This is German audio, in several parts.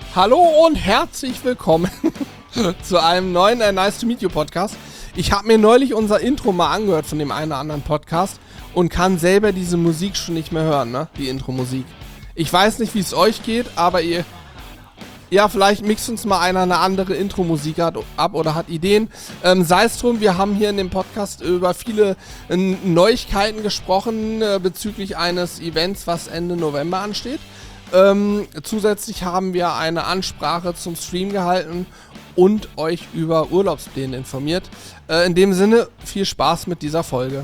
Hallo und herzlich willkommen zu einem neuen Nice to Meet You Podcast. Ich habe mir neulich unser Intro mal angehört von dem einen oder anderen Podcast und kann selber diese Musik schon nicht mehr hören, ne? Die Intro-Musik. Ich weiß nicht, wie es euch geht, aber vielleicht mixt uns mal einer eine andere Intro-Musik ab oder hat Ideen. Sei es drum, wir haben hier in dem Podcast über viele Neuigkeiten gesprochen bezüglich eines Events, was Ende November ansteht. Zusätzlich haben wir eine Ansprache zum Stream gehalten und euch über Urlaubspläne informiert. In dem Sinne, viel Spaß mit dieser Folge.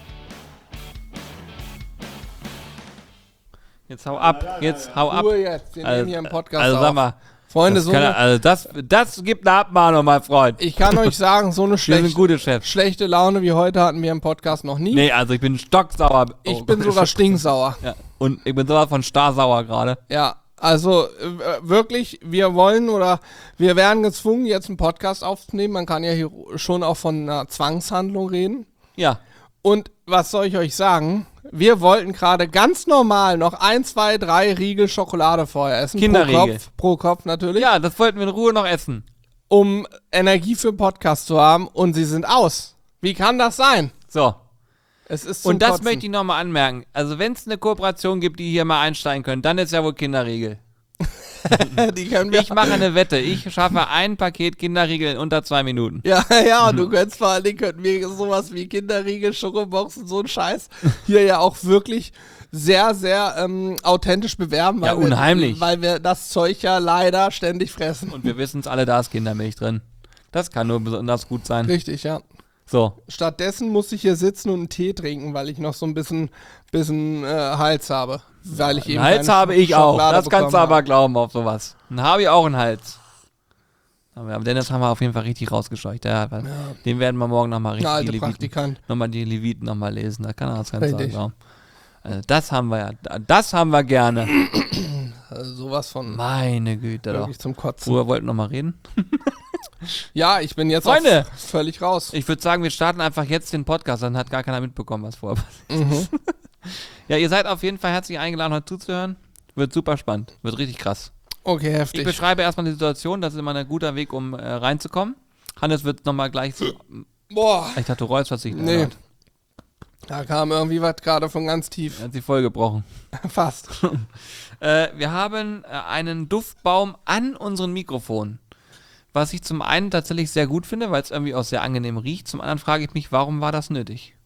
Jetzt hau ab, Ruhe jetzt, wir nehmen hier im Podcast also sag mal, Freunde, das gibt eine Abmahnung, mein Freund. Ich kann euch sagen, so eine Wir sind gute Chefs. schlechte Laune wie heute hatten wir im Podcast noch nie. Nee, also ich bin stocksauer. Ich bin sogar stinksauer. Ja, und ich bin sowas von starsauer gerade. Ja, also wirklich, wir werden gezwungen, jetzt einen Podcast aufzunehmen. Man kann ja hier schon auch von einer Zwangshandlung reden. Ja. Und was soll ich euch sagen? Wir wollten gerade ganz normal noch 1, 2, 3 Riegel Schokolade vorher essen. Kinderriegel. Pro Kopf natürlich. Ja, das wollten wir in Ruhe noch essen. Um Energie für den Podcast zu haben und sie sind aus. Wie kann das sein? So. Es ist zum Und das Kotzen. möchte ich nochmal anmerken. Also wenn es eine Kooperation gibt, die hier mal einsteigen können, dann ist ja wohl Kinderriegel. Die können wir. Ich mache eine Wette. Ich schaffe ein Paket Kinderriegel in unter 2 Minuten. Ja, und du könntest vor allen Dingen, könnten wir sowas wie Kinderriegel, Schokoboxen, so ein Scheiß hier ja auch wirklich sehr, sehr authentisch bewerben. Ja, unheimlich. Weil wir das Zeug ja leider ständig fressen. Und wir wissen es alle, da ist Kindermilch drin. Das kann nur besonders gut sein. Richtig, ja. So. Stattdessen muss ich hier sitzen und einen Tee trinken, weil ich noch so ein bisschen Hals habe. Weil ich eben Einen Hals keine habe ich auch. Schokolade Das kannst du bekommen aber habe. glauben auf sowas. Dann habe ich auch einen Hals. Aber Dennis haben wir auf jeden Fall richtig rausgescheucht. Den werden wir morgen nochmal Der alte richtig Praktikant. nochmal die Leviten nochmal lesen. Da kann er das ganz Richtig. glauben. Also das haben wir das haben wir gerne. Also sowas von Meine Güte doch. wirklich zum Kotzen. Worüber wollten wir nochmal reden? Ja, ich bin jetzt Freunde! auch völlig raus. Ich würde sagen, wir starten einfach jetzt den Podcast, dann hat gar keiner mitbekommen, was vorher passiert ist. Ja, ihr seid auf jeden Fall herzlich eingeladen, heute zuzuhören. Wird super spannend. Wird richtig krass. Okay, Ich heftig. beschreibe erstmal die Situation, das ist immer ein guter Weg, um reinzukommen. Hannes wird nochmal gleich so. Boah, Ich dachte, du räusperst dich. nee. Da kam irgendwie was gerade von ganz tief. Er hat die Folge gebrochen. Fast. Wir haben einen Duftbaum an unseren Mikrofonen. Was ich zum einen tatsächlich sehr gut finde, weil es irgendwie auch sehr angenehm riecht. Zum anderen frage ich mich, warum war das nötig?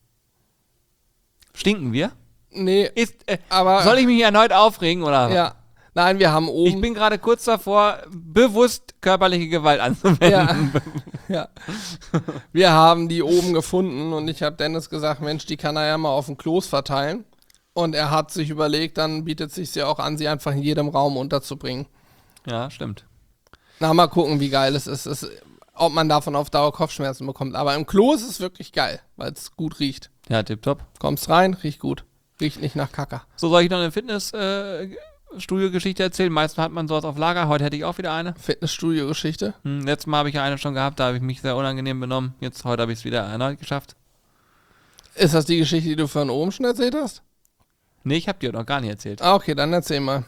Stinken wir? Nee, Ist, aber... soll ich mich erneut aufregen oder? Ja. Nein, wir haben oben... Ich bin gerade kurz davor, bewusst körperliche Gewalt anzuwenden. Ja. Wir haben die oben gefunden und ich habe Dennis gesagt, Mensch, die kann er ja mal auf dem Kloß verteilen. Und er hat sich überlegt, dann bietet es sich ja auch an, sie einfach in jedem Raum unterzubringen. Ja, stimmt. Na, mal gucken, wie geil es ist. Ob man davon auf Dauer Kopfschmerzen bekommt. Aber im Klo ist es wirklich geil, weil es gut riecht. Ja, tipptopp. Kommst rein, riecht gut. Riecht nicht nach Kacke. So, soll ich noch eine Fitnessstudio-Geschichte erzählen? Meistens hat man sowas auf Lager. Heute hätte ich auch wieder eine. Fitnessstudio-Geschichte. Letztes Mal habe ich ja eine schon gehabt, da habe ich mich sehr unangenehm benommen. Heute habe ich es wieder erneut geschafft. Ist das die Geschichte, die du von oben schon erzählt hast? Nee, ich habe dir noch gar nicht erzählt. Ah, okay, dann erzähl mal.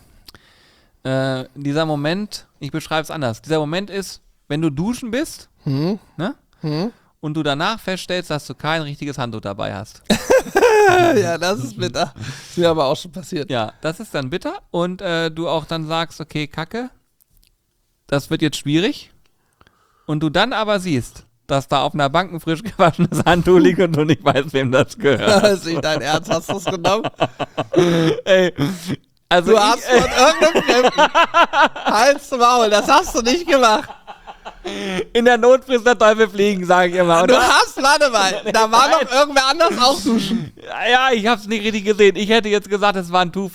Dieser Moment, ich beschreibe es anders. Dieser Moment ist, wenn du duschen bist, ne? Und du danach feststellst, dass du kein richtiges Handtuch dabei hast. Ja, das ist bitter. Ist mir aber auch schon passiert. Ja, das ist dann bitter und du auch dann sagst, okay, Kacke, das wird jetzt schwierig. Und du dann aber siehst, dass da auf einer Bank ein frisch gewaschenes Handtuch liegt und du nicht weißt, wem das gehört. Das ist nicht dein Ernst, hast du es genommen? Ey, also Du hast von irgendeinem Fremden Hals zum Maul, das hast du nicht gemacht. in der Not frisst der Teufel fliegen, sage ich immer. Und Warte mal, da war noch irgendwer anders auch duschen. ja, ich hab's nicht richtig gesehen. Ich hätte jetzt gesagt, es war ein Tuch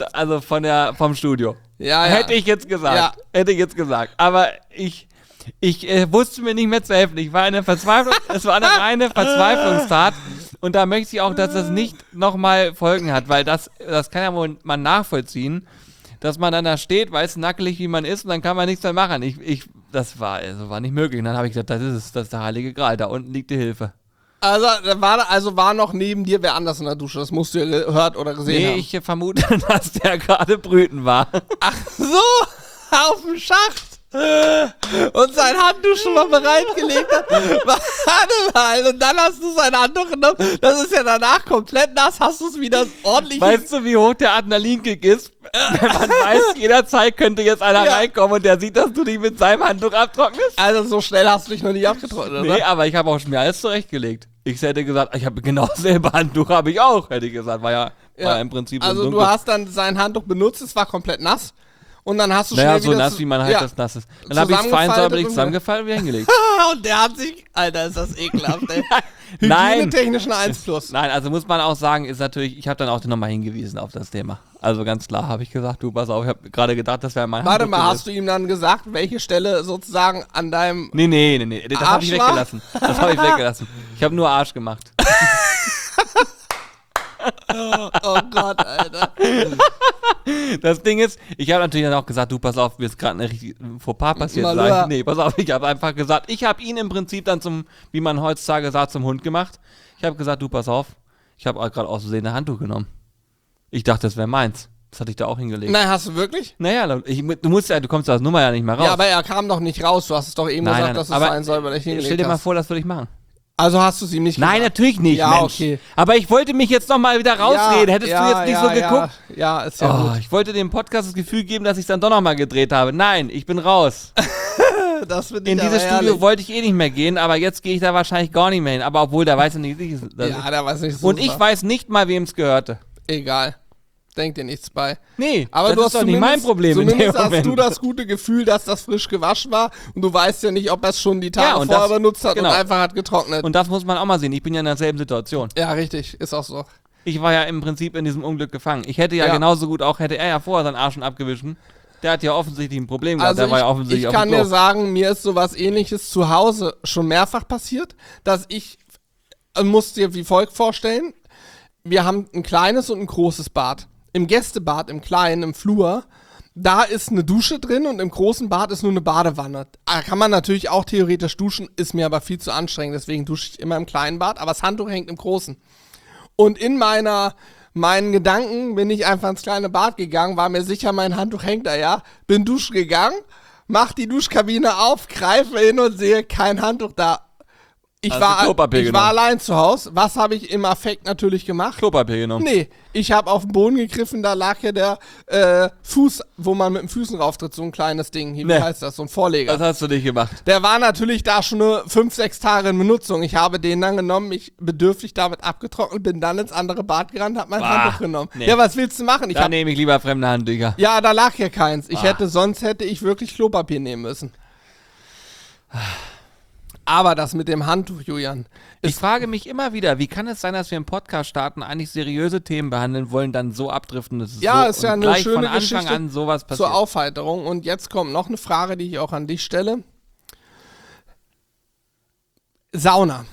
vom Studio. Ja. Hätte ich jetzt gesagt. Ja. Hätte ich jetzt gesagt. Aber ich wusste mir nicht mehr zu helfen. Ich war in der Verzweiflung. Es war eine reine Verzweiflungstat. Und da möchte ich auch, dass das nicht nochmal Folgen hat, weil das kann ja wohl man nachvollziehen, dass man dann da steht, weiß nackelig, wie man ist, und dann kann man nichts mehr machen. Das war nicht möglich. Und dann habe ich gesagt, das ist der heilige Gral. Da unten liegt die Hilfe. Also war noch neben dir wer anders in der Dusche. Das musst du ja gehört oder gesehen haben. Nee, ich vermute, dass der gerade brüten war. Ach so! auf dem Schacht und sein Handtuch schon mal bereitgelegt hat. Warte mal, und dann hast du sein Handtuch genommen. Das ist ja danach komplett nass. Hast du es wieder ordentlich... Weißt du, wie hoch der Adrenalinkick ist? Wenn man weiß, jederzeit könnte jetzt einer reinkommen und der sieht, dass du dich mit seinem Handtuch abtrocknest. Also so schnell hast du dich noch nicht abgetrocknet, oder? Nee, aber ich habe auch schon mir alles zurechtgelegt. Ich hätte gesagt, ich habe genau dasselbe Handtuch, habe ich auch, hätte ich gesagt. War ja im Prinzip also so du hast dann sein Handtuch benutzt, es war komplett nass. Und dann hast du naja, schnell so wieder... nass, wie man halt das nass ist. Dann habe ich es fein säuberlich zusammengefaltet und wieder hingelegt. Und der hat sich... Alter, ist das ekelhaft, ey. Nein. Hygienetechnischen 1+. Nein, also muss man auch sagen, ist natürlich, ich habe dann auch nochmal hingewiesen auf das Thema. Also ganz klar habe ich gesagt, du, pass auf, ich habe gerade gedacht, das wäre mein Warte Handtuch mal, gewesen. hast du ihm dann gesagt, welche Stelle sozusagen an deinem... Nee, das habe ich Arsch war? weggelassen. Das habe ich weggelassen. Ich habe nur Arsch gemacht. Oh Gott, Alter. Das Ding ist, ich habe natürlich dann auch gesagt, du, pass auf, mir ist gerade ein richtig Fauxpas passiert. Malheur. Nee, pass auf, ich habe einfach gesagt, ich habe ihn im Prinzip dann zum, wie man heutzutage sagt, zum Hund gemacht. Ich habe gesagt, du, pass auf, ich habe gerade aus Versehen ein Handtuch genommen. Ich dachte, das wäre meins. Das hatte ich da auch hingelegt. Nein, hast du wirklich? Naja, du kommst aus der Nummer ja nicht mehr raus. Ja, aber er kam doch nicht raus. Du hast es doch eben gesagt, dass du es aber sein säuberlich hingelegt stell dir mal hast. vor, das würde ich machen. Also hast du es ihm nicht gesagt? Nein, natürlich nicht, Ja, Mensch. okay. Aber ich wollte mich jetzt nochmal wieder rausreden. Hättest du jetzt nicht so geguckt? Ja, ist ja gut. Ich wollte dem Podcast das Gefühl geben, dass ich es dann doch nochmal gedreht habe. Nein, ich bin raus. Das finde ich In aber dieses Studio herrlich. wollte ich eh nicht mehr gehen, aber jetzt gehe ich da wahrscheinlich gar nicht mehr hin. Aber obwohl, der weiß ja nicht, Ja, der weiß nicht so. und ich weiß nicht mal, wem es gehörte. Egal. Denk dir nichts bei. Nee, Aber das du ist hast doch nicht mein Problem in dem Zumindest hast Moment. du das gute Gefühl, dass das frisch gewaschen war und du weißt ja nicht, ob er es schon die Tage Ja, und vorher das- benutzt hat genau. und einfach hat getrocknet. Und das muss man auch mal sehen. Ich bin ja in derselben Situation. Ja, richtig. Ist auch so. Ich war ja im Prinzip in diesem Unglück gefangen. Ich hätte ja genauso gut auch, hätte er ja vorher seinen Arsch schon abgewischt. Der hat ja offensichtlich ein Problem gehabt. Also Der war ja offensichtlich ich auf kann dem dir Klo. sagen, mir ist sowas ähnliches zu Hause schon mehrfach passiert, dass ich, musst dir wie folgt vorstellen, wir haben ein kleines und ein großes Bad. Im Gästebad, im kleinen, im Flur, da ist eine Dusche drin und im großen Bad ist nur eine Badewanne. Da kann man natürlich auch theoretisch duschen, ist mir aber viel zu anstrengend, deswegen dusche ich immer im kleinen Bad, aber das Handtuch hängt im großen. Und in meinen Gedanken bin ich einfach ins kleine Bad gegangen, war mir sicher, mein Handtuch hängt da, ja. Bin duschen gegangen, mach die Duschkabine auf, greife hin und sehe kein Handtuch da. Ich Also Klopapier war genommen. allein zu Hause. Was habe ich im Affekt natürlich gemacht? Klopapier genommen. Nee, ich habe auf den Boden gegriffen, da lag ja der Fuß, wo man mit den Füßen rauftritt, so ein kleines Ding. Wie Nee. heißt das? So ein Vorleger. Was hast du nicht gemacht? Der war natürlich da schon nur 5-6 Tage in Benutzung. Ich habe den dann genommen, mich bedürftig damit abgetrocknet, bin dann ins andere Bad gerannt, hab mein Bah, Handtuch genommen. nee. Ja, was willst du machen? Da nehme ich lieber fremde Handtücher. Ja, da lag ja keins. Sonst hätte ich wirklich Klopapier nehmen müssen. Aber das mit dem Handtuch, Julian, Ich frage mich immer wieder, wie kann es sein, dass wir im Podcast starten, eigentlich seriöse Themen behandeln wollen, dann so abdriften, dass es Ja, so ist ja und eine gleich schöne von Anfang Geschichte an sowas passiert. zur Aufheiterung. Und jetzt kommt noch eine Frage, die ich auch an dich stelle. Sauna.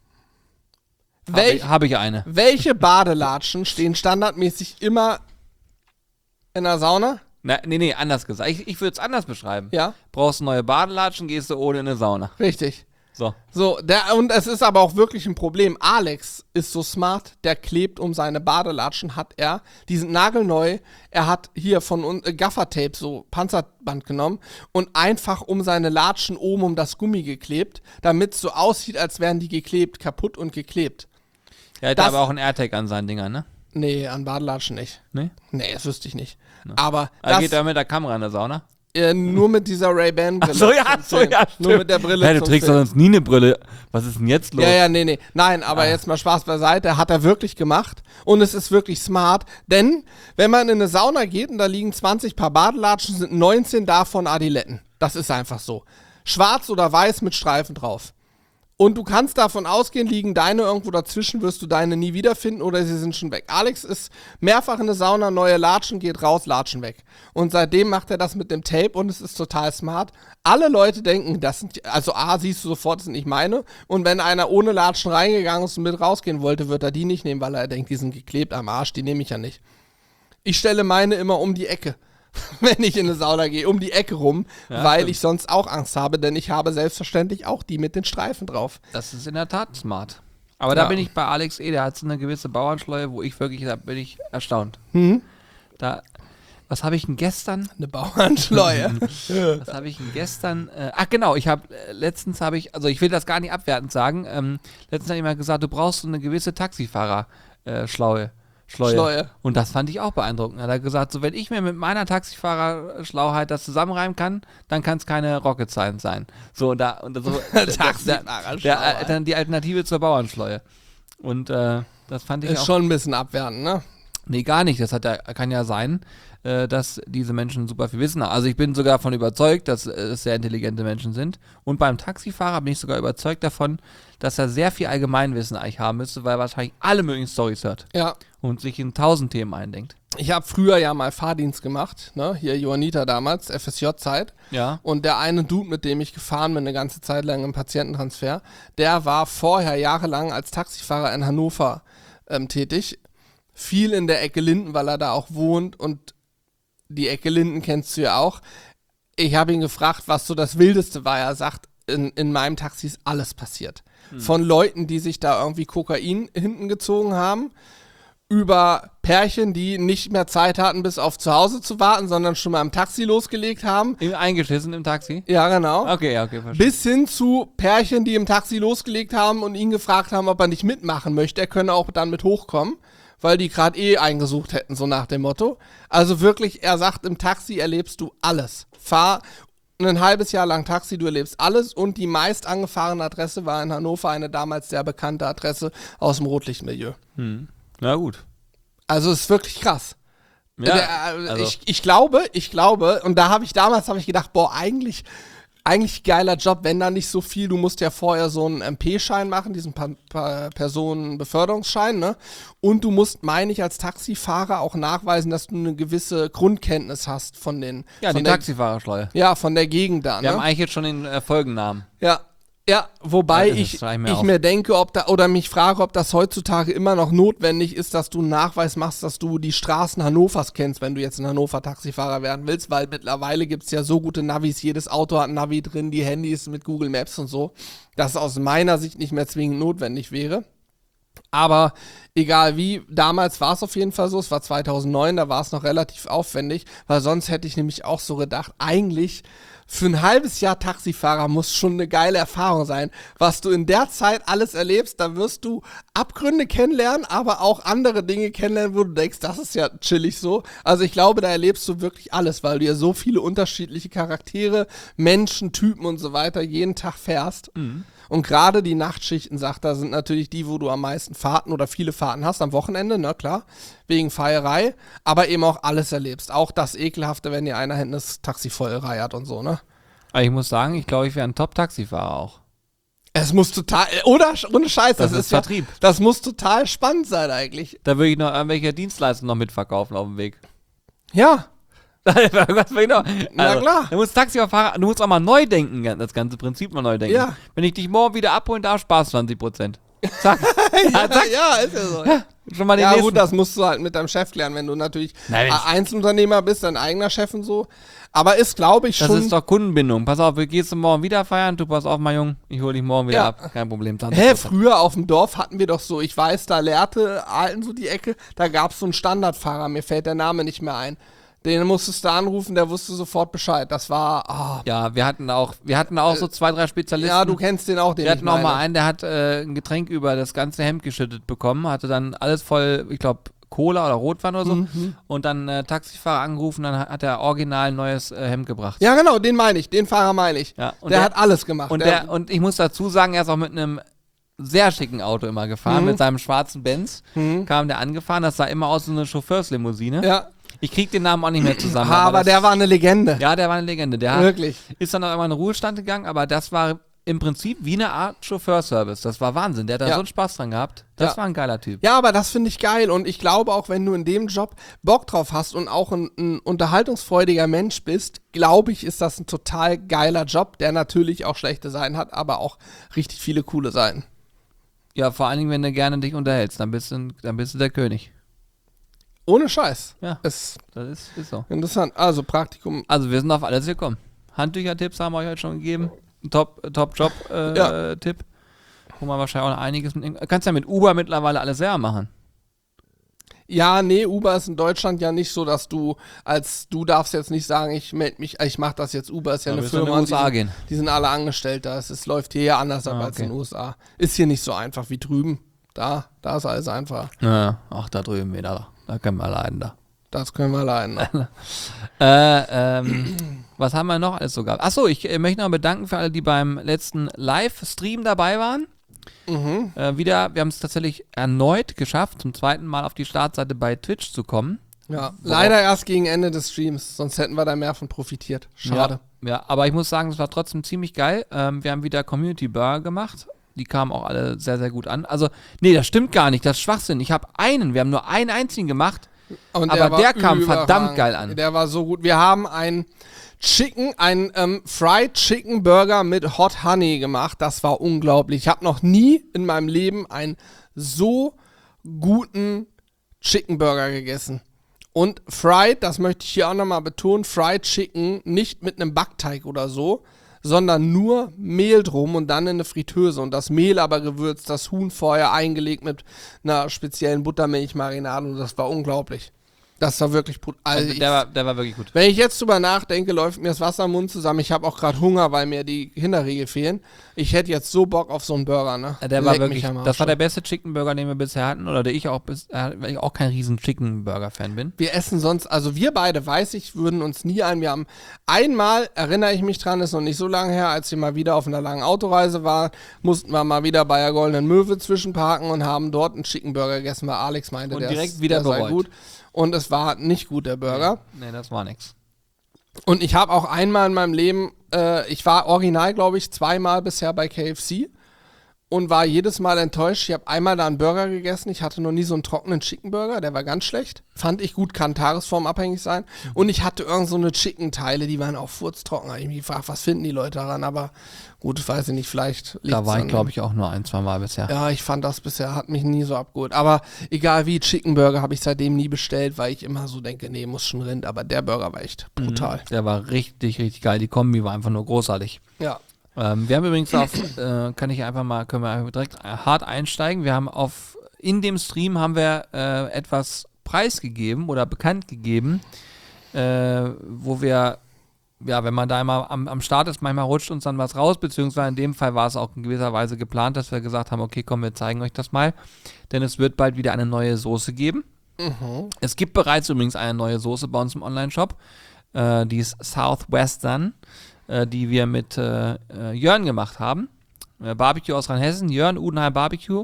Habe ich eine. Welche Badelatschen stehen standardmäßig immer in der Sauna? Nee, anders gesagt. Ich würde es anders beschreiben. Ja, Brauchst neue Badelatschen, gehst du ohne in eine Sauna. richtig. So. So, und es ist aber auch wirklich ein Problem. Alex ist so smart, der klebt um seine Badelatschen, die sind nagelneu. Er hat hier von uns Gaffertape, so Panzerband genommen und einfach um seine Latschen oben um das Gummi geklebt, damit es so aussieht, als wären die geklebt, kaputt und geklebt. Er hat Das- aber auch einen AirTag an seinen Dingern, ne? Nee, an Badelatschen nicht. Nee? Nee, das wüsste ich nicht. Aber Er geht da mit der Kamera in der Sauna? nur mit dieser Ray-Ban-Brille. Ach so, ja, Nur mit der Brille. Hey, du zum trägst doch Film. sonst nie eine Brille. Was ist denn jetzt los? Ja, nee. Nein, aber jetzt mal Spaß beiseite. Hat er wirklich gemacht. Und es ist wirklich smart. Denn, wenn man in eine Sauna geht und da liegen 20 Paar Badelatschen, sind 19 davon Adiletten. Das ist einfach so. Schwarz oder weiß mit Streifen drauf. Und du kannst davon ausgehen, liegen deine irgendwo dazwischen, wirst du deine nie wiederfinden oder sie sind schon weg. Alex ist mehrfach in der Sauna, neue Latschen, geht raus, Latschen weg. Und seitdem macht er das mit dem Tape und es ist total smart. Alle Leute denken, das sind, also A, siehst du sofort, das sind nicht meine. Und wenn einer ohne Latschen reingegangen ist und mit rausgehen wollte, wird er die nicht nehmen, weil er denkt, die sind geklebt am Arsch, die nehme ich ja nicht. Ich stelle meine immer um die Ecke, wenn ich in eine Sauna gehe, um die Ecke rum, Ja, weil stimmt. ich sonst auch Angst habe, denn ich habe selbstverständlich auch die mit den Streifen drauf. Das ist in der Tat smart. Aber da Ja. bin ich bei Alex der hat so eine gewisse Bauernschleue, wo ich wirklich, da bin ich erstaunt. Mhm. Da, Was habe ich denn gestern? Eine Bauernschleue. Was habe ich denn gestern? Genau, ich will das gar nicht abwertend sagen. Letztens habe ich mal gesagt, du brauchst so eine gewisse Taxifahrer-Schleue. Und das fand ich auch beeindruckend. Hat er gesagt, so wenn ich mir mit meiner Taxifahrer-Schlauheit das zusammenreimen kann, dann kann es keine Rocket Science sein. So, dann die Alternative zur Bauernschleue. Und das fand ich Ist auch. schon ein bisschen abwertend, ne? Nee, gar nicht. Kann ja sein, dass diese Menschen super viel wissen. Also ich bin sogar davon überzeugt, dass es sehr intelligente Menschen sind. Und beim Taxifahrer bin ich sogar überzeugt davon, dass er sehr viel Allgemeinwissen eigentlich haben müsste, weil er wahrscheinlich alle möglichen Storys hört. Ja. Und sich in 1000 Themen eindenkt. Ich habe früher ja mal Fahrdienst gemacht, ne? Hier Johanniter damals, FSJ-Zeit. Ja. Und der eine Dude, mit dem ich gefahren bin, eine ganze Zeit lang im Patiententransfer, der war vorher jahrelang als Taxifahrer in Hannover tätig. Viel in der Ecke Linden, weil er da auch wohnt, und die Ecke Linden kennst du ja auch. Ich habe ihn gefragt, was so das Wildeste war. Er sagt, in meinem Taxi ist alles passiert. Von Leuten, die sich da irgendwie Kokain hinten gezogen haben, über Pärchen, die nicht mehr Zeit hatten, bis auf zu Hause zu warten, sondern schon mal im Taxi losgelegt haben. Eingeschissen im Taxi? Ja, genau. Okay, verstehe. Bis hin zu Pärchen, die im Taxi losgelegt haben und ihn gefragt haben, ob er nicht mitmachen möchte. Er könne auch dann mit hochkommen, weil die gerade eingesucht hätten, so nach dem Motto. Also wirklich, er sagt, im Taxi erlebst du alles. Fahr ein halbes Jahr lang Taxi, du erlebst alles, und die meist angefahrene Adresse war in Hannover eine damals sehr bekannte Adresse aus dem Rotlichtmilieu. Na gut. Also es ist wirklich krass. Ja, Ich glaube, und damals habe ich gedacht, boah, eigentlich geiler Job, wenn da nicht so viel, du musst ja vorher so einen MP-Schein machen, diesen Personenbeförderungsschein, ne? Und du musst, meine ich, als Taxifahrer auch nachweisen, dass du eine gewisse Grundkenntnis hast von den... Ja, von die Taxifahrerschleue. Ja, von der Gegend da, ne? Wir haben eigentlich jetzt schon den Folgennamen. Ja, wobei Ja, ich mir denke, oder mich frage, ob das heutzutage immer noch notwendig ist, dass du einen Nachweis machst, dass du die Straßen Hannovers kennst, wenn du jetzt in Hannover Taxifahrer werden willst, weil mittlerweile gibt es ja so gute Navis, jedes Auto hat ein Navi drin, die Handys mit Google Maps und so, dass es aus meiner Sicht nicht mehr zwingend notwendig wäre. Aber egal wie, damals war es auf jeden Fall so, es war 2009, da war es noch relativ aufwendig, weil sonst hätte ich nämlich auch so gedacht, eigentlich für ein halbes Jahr Taxifahrer muss schon eine geile Erfahrung sein. Was du in der Zeit alles erlebst, da wirst du Abgründe kennenlernen, aber auch andere Dinge kennenlernen, wo du denkst, das ist ja chillig so. Also ich glaube, da erlebst du wirklich alles, weil du ja so viele unterschiedliche Charaktere, Menschen, Typen und so weiter jeden Tag fährst. Und gerade die Nachtschichten, sagt er, sind natürlich die, wo du am meisten Fahrten oder viele Fahrten hast am Wochenende, ne, klar, wegen Feierei, aber eben auch alles erlebst. Auch das Ekelhafte, wenn dir einer hinten das Taxi voll reiert und so, ne? Aber ich muss sagen, ich glaube, ich wäre ein Top-Taxifahrer auch. Es muss total, oder ohne Scheiß, Das ist Vertrieb. Ja, das muss total spannend sein eigentlich. Da würde ich noch irgendwelche Dienstleistungen noch mitverkaufen auf dem Weg. Ja. Na klar. Du musst Taxifahrer, du musst auch mal neu denken, das ganze Prinzip mal neu denken. Ja. Wenn ich dich morgen wieder abholen darf, sparst 20%. Zack. Ja, ist ja so. Ja, schon mal den Ja nächsten. gut, das musst du halt mit deinem Chef klären, wenn du natürlich Nein, Einzelunternehmer bist, dein eigener Chef und so. Aber ist, glaube ich, das schon... ist doch Kundenbindung. Pass auf, wir gehst du morgen wieder feiern, du pass auf, mein Junge, ich hole dich morgen wieder Ja. ab. Kein Problem. 20%. Früher auf dem Dorf hatten wir doch so, ich weiß, da Lehrte, Alten so die Ecke, da gab es so einen Standardfahrer, mir fällt der Name nicht mehr ein. Den musstest du anrufen, der wusste sofort Bescheid. Das war, Ja, wir hatten auch so 2, 3 Spezialisten. ja, du kennst den auch, den Wir hatten noch meine. mal einen, der hat ein Getränk über das ganze Hemd geschüttet bekommen, hatte dann alles voll, ich glaube, Cola oder Rotwein oder so, und dann Taxifahrer angerufen, dann hat er original ein neues Hemd gebracht. Ja, genau, den meine ich, den Fahrer meine ich. Ja, und der hat alles gemacht. Und ich muss dazu sagen, er ist auch mit einem sehr schicken Auto immer gefahren, mit seinem schwarzen Benz kam der angefahren, das sah immer aus wie eine Chauffeurslimousine. Ja. Ich krieg den Namen auch nicht mehr zusammen. Aber der war eine Legende. Ja, der war eine Legende. Der Wirklich. ist dann auch irgendwann in den Ruhestand gegangen, aber das war im Prinzip wie eine Art Chauffeurservice. Das war Wahnsinn. Der hat da so einen Spaß dran gehabt. Das war ein geiler Typ. Ja, aber das finde ich geil, und ich glaube auch, wenn du in dem Job Bock drauf hast und auch ein unterhaltungsfreudiger Mensch bist, glaube ich, ist das ein total geiler Job, der natürlich auch schlechte Seiten hat, aber auch richtig viele coole Seiten. Ja, vor allen Dingen, wenn du gerne dich unterhältst, dann bist du der König. Ohne Scheiß. Ja, Ist das ist so. interessant. Also Praktikum. Also wir sind auf alles gekommen. Handtücher-Tipps haben wir euch heute schon gegeben. Ein Top-Job-Tipp. Wo man wahrscheinlich auch noch einiges mit. Kannst ja mit Uber mittlerweile alles selber machen. Ja, nee, Uber ist in Deutschland ja nicht so, dass du darfst jetzt nicht sagen, ich mach das jetzt. Uber ist ja eine Firma, in die USA gehen. Die sind alle angestellt da. Es läuft hier ja anders ab als in den USA. Ist hier nicht so einfach wie drüben. Da ist alles einfach. Ja, ach, da drüben wieder. Da können wir leiden da. Das können wir leiden. Was haben wir noch alles so gehabt? Achso, ich möchte noch bedanken für alle, die beim letzten Livestream dabei waren. Wir haben es tatsächlich erneut geschafft, zum zweiten Mal auf die Startseite bei Twitch zu kommen. Ja, leider erst gegen Ende des Streams, sonst hätten wir da mehr von profitiert. Schade. Ja, aber ich muss sagen, es war trotzdem ziemlich geil. Wir haben wieder Community Burger gemacht. Die kamen auch alle sehr, sehr gut an. Also, nee, das stimmt gar nicht, das ist Schwachsinn. Wir haben nur einen einzigen gemacht, aber der kam verdammt geil an. Der war so gut. Wir haben einen Fried Chicken Burger mit Hot Honey gemacht. Das war unglaublich. Ich habe noch nie in meinem Leben einen so guten Chicken Burger gegessen. Und Fried, das möchte ich hier auch nochmal betonen, Fried Chicken nicht mit einem Backteig oder so, sondern nur Mehl drum und dann in eine Fritteuse und das Mehl aber gewürzt, das Huhn vorher eingelegt mit einer speziellen Buttermilchmarinade und das war unglaublich. Das war wirklich also der war wirklich gut. Wenn ich jetzt drüber nachdenke, läuft mir das Wasser im Mund zusammen. Ich habe auch gerade Hunger, weil mir die Kinderriegel fehlen. Ich hätte jetzt so Bock auf so einen Burger, ne? Der war wirklich, das war der beste Chicken Burger, den wir bisher hatten, oder der weil ich auch kein riesen Chicken Burger Fan bin. Wir essen sonst, also wir beide, weiß ich, würden uns nie wir haben einmal, erinnere ich mich dran, ist noch nicht so lange her, als wir mal wieder auf einer langen Autoreise waren, mussten wir mal wieder bei der Goldenen Möwe zwischenparken und haben dort einen Chicken Burger gegessen, weil Alex meinte, und der direkt wieder sei gut. Und es war nicht gut, der Burger. Nee, das war nix. Und ich habe auch einmal in meinem Leben, ich war original, glaube ich, 2-mal bisher bei KFC und war jedes Mal enttäuscht. Ich habe einmal da einen Burger gegessen. Ich hatte noch nie so einen trockenen Chicken Burger, der war ganz schlecht. Fand ich gut, kann tagesformabhängig sein. Und ich hatte irgend so eine Chicken-Teile, die waren auch furztrocken. Ich habe mich gefragt, was finden die Leute daran? Aber gut, weiß ich nicht, vielleicht liegt's da war ich, glaube ich, auch nur 1-2 Mal bisher. Ja, ich fand das bisher, hat mich nie so abgeholt. Aber egal wie, Chicken Burger habe ich seitdem nie bestellt, weil ich immer so denke, nee, muss schon Rind. Aber der Burger war echt brutal. Der war richtig, richtig geil. Die Kombi war einfach nur großartig. Ja. Wir haben übrigens können wir direkt hart einsteigen. Wir haben in dem Stream haben wir etwas preisgegeben oder bekannt gegeben, wo wir, ja, wenn man da immer am Start ist, manchmal rutscht uns dann was raus, beziehungsweise in dem Fall war es auch in gewisser Weise geplant, dass wir gesagt haben, okay, komm, wir zeigen euch das mal, denn es wird bald wieder eine neue Soße geben. Es gibt bereits übrigens eine neue Soße bei uns im Online-Shop, die ist Southwestern, die wir mit Jörn gemacht haben. Barbecue aus Rheinhessen, Jörn Udenheim Barbecue.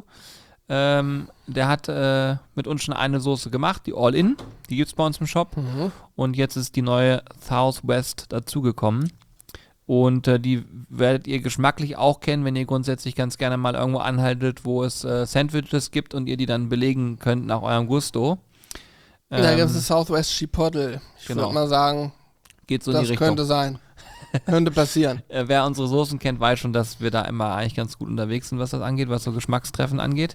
Der hat mit uns schon eine Soße gemacht, die All-In. Die gibt es bei uns im Shop. Und jetzt ist die neue Southwest dazugekommen. Und die werdet ihr geschmacklich auch kennen, wenn ihr grundsätzlich ganz gerne mal irgendwo anhaltet, wo es Sandwiches gibt und ihr die dann belegen könnt nach eurem Gusto. Da gibt es Southwest Chipotle. Ich würde mal sagen, geht so in die Richtung. Das könnte sein. Könnte passieren. Wer unsere Soßen kennt, weiß schon, dass wir da immer eigentlich ganz gut unterwegs sind, was das angeht, was so Geschmackstreffen angeht.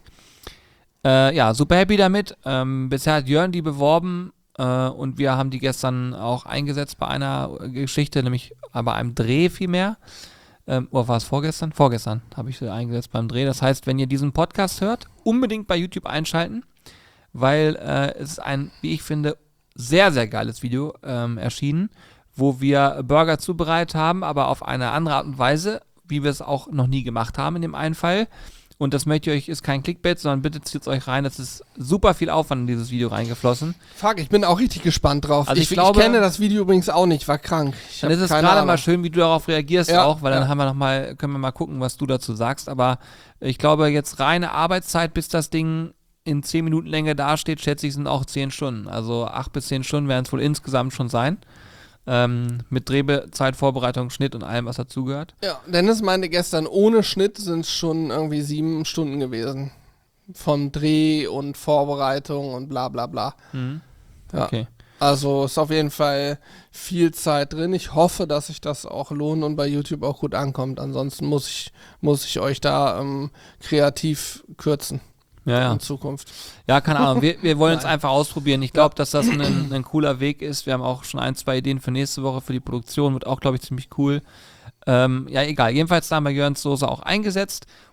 Ja, super happy damit. Bisher hat Jörn die beworben und wir haben die gestern auch eingesetzt bei einer Geschichte, nämlich bei einem Dreh vielmehr. Oder war es vorgestern? Vorgestern habe ich sie eingesetzt beim Dreh. Das heißt, wenn ihr diesen Podcast hört, unbedingt bei YouTube einschalten, weil es ist ein, wie ich finde, sehr, sehr geiles Video erschienen, wo wir Burger zubereitet haben, aber auf eine andere Art und Weise, wie wir es auch noch nie gemacht haben in dem einen Fall. Und das möchte ich euch, ist kein Clickbait, sondern bitte zieht es euch rein. Es ist super viel Aufwand in dieses Video reingeflossen. Fuck, ich bin auch richtig gespannt drauf. Also ich kenne das Video übrigens auch nicht, war krank. Dann ist es gerade mal schön, wie du darauf reagierst auch, weil dann können wir mal gucken, was du dazu sagst. Aber ich glaube, jetzt reine Arbeitszeit, bis das Ding in 10 Minuten Länge dasteht, schätze ich, sind auch 10 Stunden. Also 8 bis 10 Stunden werden es wohl insgesamt schon sein. Mit Drehzeit, Vorbereitung, Schnitt und allem, was dazugehört. Ja, Dennis meinte gestern, ohne Schnitt sind es schon irgendwie 7 Stunden gewesen. Von Dreh und Vorbereitung und bla bla bla. Ja. Okay. Also ist auf jeden Fall viel Zeit drin. Ich hoffe, dass sich das auch lohnt und bei YouTube auch gut ankommt. Ansonsten muss ich euch da kreativ kürzen. Ja. In Zukunft. Ja, keine Ahnung. Wir wollen es einfach ausprobieren. Ich glaube, dass das ein cooler Weg ist. Wir haben auch schon 1, 2 Ideen für nächste Woche für die Produktion. Wird auch, glaube ich, ziemlich cool. Ja, egal. Jedenfalls da haben wir Jörns Soße auch eingesetzt.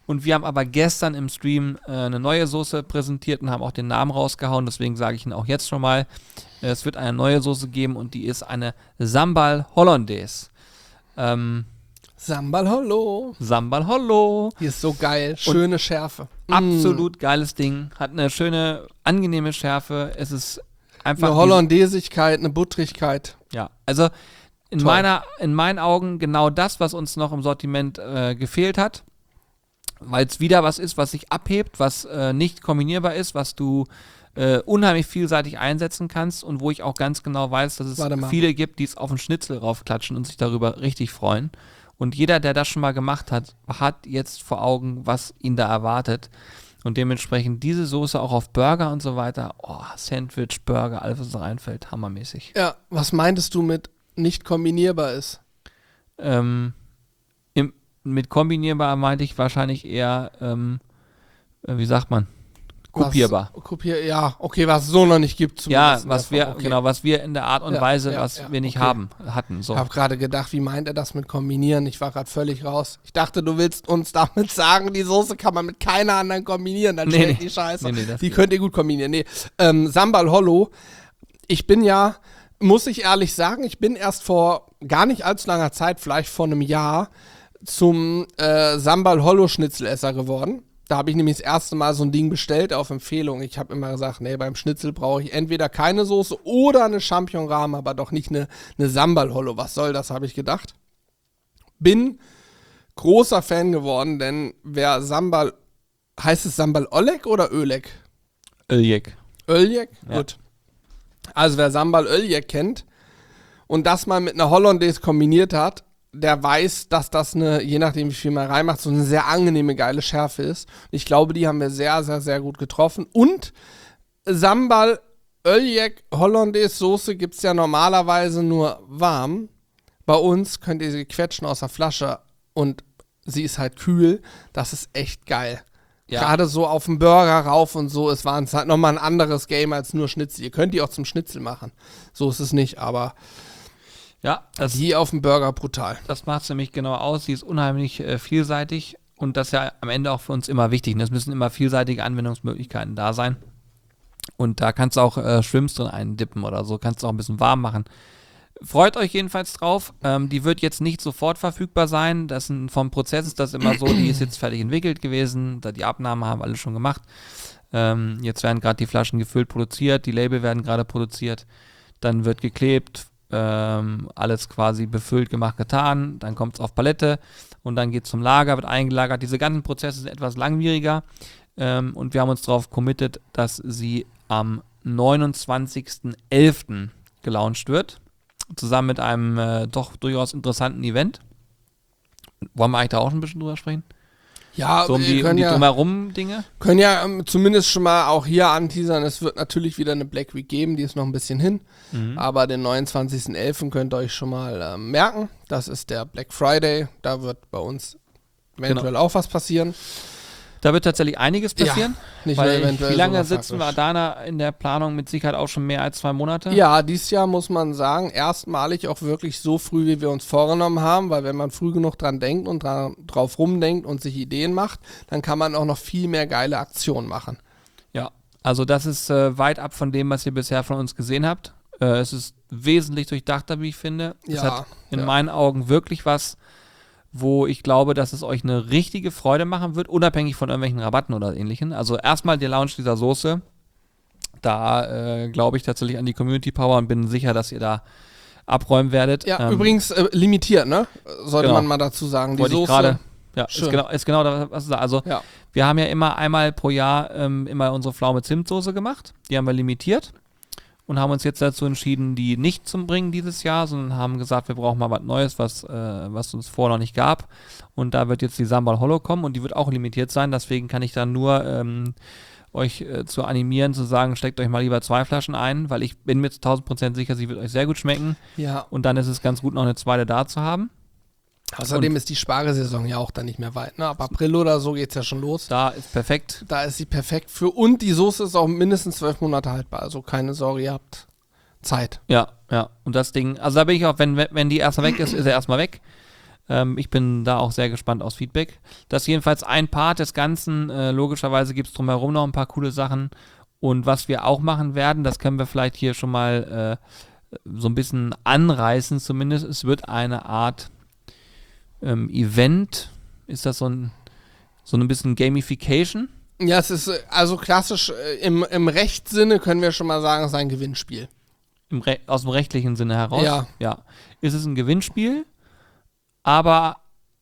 Und wir haben aber gestern im Stream eine neue Soße präsentiert und haben auch den Namen rausgehauen. Deswegen sage ich ihn auch jetzt schon mal. Es wird eine neue Soße geben und die ist eine Sambal Hollandaise. Sambal Hollow. Sambal Hollow. Die ist so geil. Schöne Schärfe. Absolut geiles Ding. Hat eine schöne, angenehme Schärfe. Es ist einfach eine Hollandaisigkeit, eine Buttrigkeit. Ja, also in Toll. meinen Augen genau das, was uns noch im Sortiment gefehlt hat. Weil es wieder was ist, was sich abhebt, was nicht kombinierbar ist, was du unheimlich vielseitig einsetzen kannst und wo ich auch ganz genau weiß, dass es viele gibt, die es auf den Schnitzel raufklatschen und sich darüber richtig freuen. Und jeder, der das schon mal gemacht hat, hat jetzt vor Augen, was ihn da erwartet. Und dementsprechend diese Soße auch auf Burger und so weiter, Sandwich, Burger, alles was da reinfällt, hammermäßig. Ja, was meintest du mit nicht kombinierbar ist? Mit kombinierbar meinte ich wahrscheinlich eher, wie sagt man, kopierbar. Ja, okay, was es so noch nicht gibt. Ja, was wir in der Art und Weise, wir nicht hatten. So. Ich habe gerade gedacht, wie meint er das mit kombinieren? Ich war gerade völlig raus. Ich dachte, du willst uns damit sagen, die Soße kann man mit keiner anderen kombinieren, dann schmeckt die Scheiße. Die könnt ihr gut kombinieren. Nee, Sambal Hollow, muss ich ehrlich sagen, ich bin erst vor gar nicht allzu langer Zeit, vielleicht vor einem Jahr, zum Sambal Hollow Schnitzelesser geworden. Da habe ich nämlich das erste Mal so ein Ding bestellt auf Empfehlung. Ich habe immer gesagt, nee, beim Schnitzel brauche ich entweder keine Soße oder eine Champignon-Rahm, aber doch nicht eine Sambal Hollow. Was soll das, habe ich gedacht. Bin großer Fan geworden, denn wer Sambal, heißt es Sambal Oleg oder Öleg? Öljek. Öljek? Ja. Gut. Also wer Sambal Öljek kennt und das mal mit einer Hollandaise kombiniert hat, der weiß, dass das je nachdem wie viel man reinmacht, so eine sehr angenehme, geile Schärfe ist. Ich glaube, die haben wir sehr, sehr, sehr gut getroffen. Und Sambal Öljek Hollandaise Soße gibt es ja normalerweise nur warm. Bei uns könnt ihr sie quetschen aus der Flasche und sie ist halt kühl. Das ist echt geil. Ja. Gerade so auf dem Burger rauf und so, es war halt nochmal ein anderes Game als nur Schnitzel. Ihr könnt die auch zum Schnitzel machen. So ist es nicht, aber ja, die auf dem Burger brutal. Das macht es nämlich genau aus. Sie ist unheimlich vielseitig und das ist ja am Ende auch für uns immer wichtig. Es müssen immer vielseitige Anwendungsmöglichkeiten da sein. Und da kannst du auch Shrimps drin eindippen oder so, kannst du auch ein bisschen warm machen. Freut euch jedenfalls drauf. Die wird jetzt nicht sofort verfügbar sein. Vom Prozess ist das immer so, die ist jetzt fertig entwickelt gewesen. Die Abnahmen haben alle schon gemacht. Jetzt werden gerade die Flaschen gefüllt, produziert. Die Label werden gerade produziert. Dann wird geklebt. Alles quasi befüllt, gemacht, getan. Dann kommt es auf Palette und dann geht es zum Lager, wird eingelagert. Diese ganzen Prozesse sind etwas langwieriger. Und wir haben uns darauf committed, dass sie am 29.11. gelauncht wird. Zusammen mit einem doch durchaus interessanten Event. Wollen wir eigentlich da auch schon ein bisschen drüber sprechen? Ja, so um die drumherum Dinge? Können ja zumindest schon mal auch hier anteasern, es wird natürlich wieder eine Black Week geben, die ist noch ein bisschen hin, aber den 29.11. könnt ihr euch schon mal merken, das ist der Black Friday, da wird bei uns eventuell auch was passieren. Da wird tatsächlich einiges passieren. Ja, nicht weil nur eventuell. Wie lange sitzen wir da in der Planung? Mit Sicherheit auch schon mehr als 2 Monate? Ja, dieses Jahr muss man sagen, erstmalig auch wirklich so früh, wie wir uns vorgenommen haben, weil wenn man früh genug dran denkt und drauf rumdenkt und sich Ideen macht, dann kann man auch noch viel mehr geile Aktionen machen. Ja, also das ist weit ab von dem, was ihr bisher von uns gesehen habt. Es ist wesentlich durchdachter, wie ich finde. Es hat in meinen Augen wirklich was, wo ich glaube, dass es euch eine richtige Freude machen wird, unabhängig von irgendwelchen Rabatten oder ähnlichen. Also erstmal der Launch dieser Soße. Da glaube ich tatsächlich an die Community Power und bin sicher, dass ihr da abräumen werdet. Ja, übrigens limitiert, ne? Sollte man mal dazu sagen. Die Soße. Ja, ist genau das, was du sagst. Also wir haben ja immer einmal pro Jahr immer unsere Pflaume-Zimtsoße gemacht. Die haben wir limitiert. Und haben uns jetzt dazu entschieden, die nicht zu bringen dieses Jahr, sondern haben gesagt, wir brauchen mal was Neues, was uns vorher noch nicht gab. Und da wird jetzt die Sambal Hollow kommen und die wird auch limitiert sein. Deswegen kann ich da nur euch zu animieren, zu sagen, steckt euch mal lieber 2 Flaschen ein, weil ich bin mir zu 1000% sicher, sie wird euch sehr gut schmecken. Ja. Und dann ist es ganz gut, noch eine zweite da zu haben. Außerdem ist die Spargelsaison ja auch dann nicht mehr weit. Ne? Ab April oder so geht es ja schon los. Da ist perfekt. Da ist sie perfekt für. Und die Soße ist auch mindestens 12 Monate haltbar. Also keine Sorge, ihr habt Zeit. Ja. Und das Ding, also da bin ich auch, wenn die erstmal weg ist, ist er erstmal weg. Ich bin da auch sehr gespannt aufs Feedback. Das ist jedenfalls ein Part des Ganzen. Logischerweise gibt es drumherum noch ein paar coole Sachen. Und was wir auch machen werden, das können wir vielleicht hier schon mal so ein bisschen anreißen zumindest. Es wird eine Art Event. Ist das so ein bisschen Gamification? Ja, es ist also klassisch, im Rechtssinne können wir schon mal sagen, es ist ein Gewinnspiel. Aus dem rechtlichen Sinne heraus? Ja. Ist es ein Gewinnspiel, aber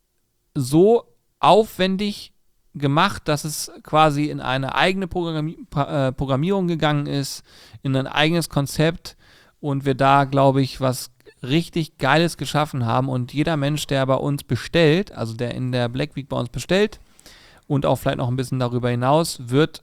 so aufwendig gemacht, dass es quasi in eine eigene Programmierung gegangen ist, in ein eigenes Konzept und wir da, glaube ich, was richtig Geiles geschaffen haben und jeder Mensch, der bei uns bestellt, also der in der Black Week bei uns bestellt und auch vielleicht noch ein bisschen darüber hinaus, wird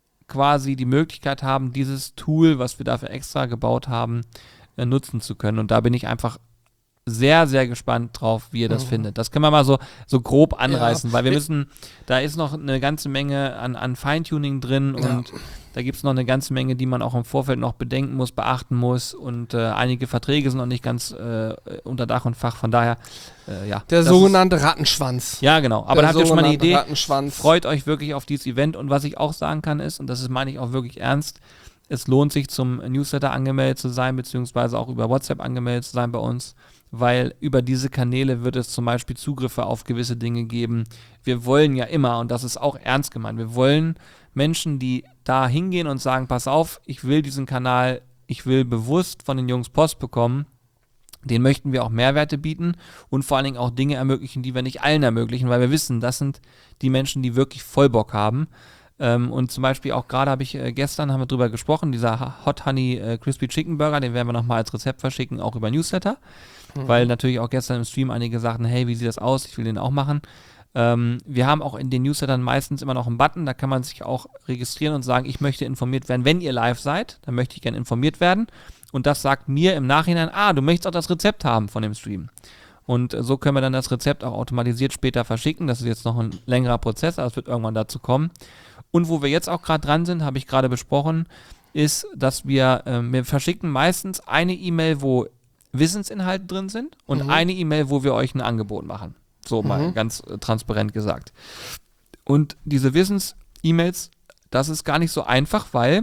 quasi die Möglichkeit haben, dieses Tool, was wir dafür extra gebaut haben, nutzen zu können. Und da bin ich einfach sehr, sehr gespannt drauf, wie ihr das findet. Das können wir mal so grob anreißen, weil wir müssen, da ist noch eine ganze Menge an Feintuning drin und da gibt es noch eine ganze Menge, die man auch im Vorfeld noch bedenken muss, beachten muss und einige Verträge sind noch nicht ganz unter Dach und Fach, von daher, Der sogenannte Rattenschwanz. Ja, genau, aber da habt ihr schon mal eine Idee. Rattenschwanz. Freut euch wirklich auf dieses Event und was ich auch sagen kann ist, und das meine ich auch wirklich ernst, es lohnt sich zum Newsletter angemeldet zu sein, beziehungsweise auch über WhatsApp angemeldet zu sein bei uns, weil über diese Kanäle wird es zum Beispiel Zugriffe auf gewisse Dinge geben. Wir wollen ja immer, und das ist auch ernst gemeint, wir wollen Menschen, die da hingehen und sagen, pass auf, ich will diesen Kanal, ich will bewusst von den Jungs Post bekommen, denen möchten wir auch Mehrwerte bieten und vor allen Dingen auch Dinge ermöglichen, die wir nicht allen ermöglichen, weil wir wissen, das sind die Menschen, die wirklich voll Bock haben. Und zum Beispiel auch gerade gestern haben wir drüber gesprochen, dieser Hot Honey Crispy Chicken Burger, den werden wir nochmal als Rezept verschicken, auch über Newsletter, weil natürlich auch gestern im Stream einige sagten, hey, wie sieht das aus, ich will den auch machen. Wir haben auch in den Newslettern meistens immer noch einen Button, da kann man sich auch registrieren und sagen, ich möchte informiert werden, wenn ihr live seid, dann möchte ich gerne informiert werden und das sagt mir im Nachhinein, du möchtest auch das Rezept haben von dem Stream. Und so können wir dann das Rezept auch automatisiert später verschicken, das ist jetzt noch ein längerer Prozess, aber es wird irgendwann dazu kommen. Und wo wir jetzt auch gerade dran sind, habe ich gerade besprochen, ist, dass wir verschicken meistens eine E-Mail, wo Wissensinhalte drin sind und eine E-Mail, wo wir euch ein Angebot machen. So mal ganz transparent gesagt. Und diese Wissens-E-Mails, das ist gar nicht so einfach, weil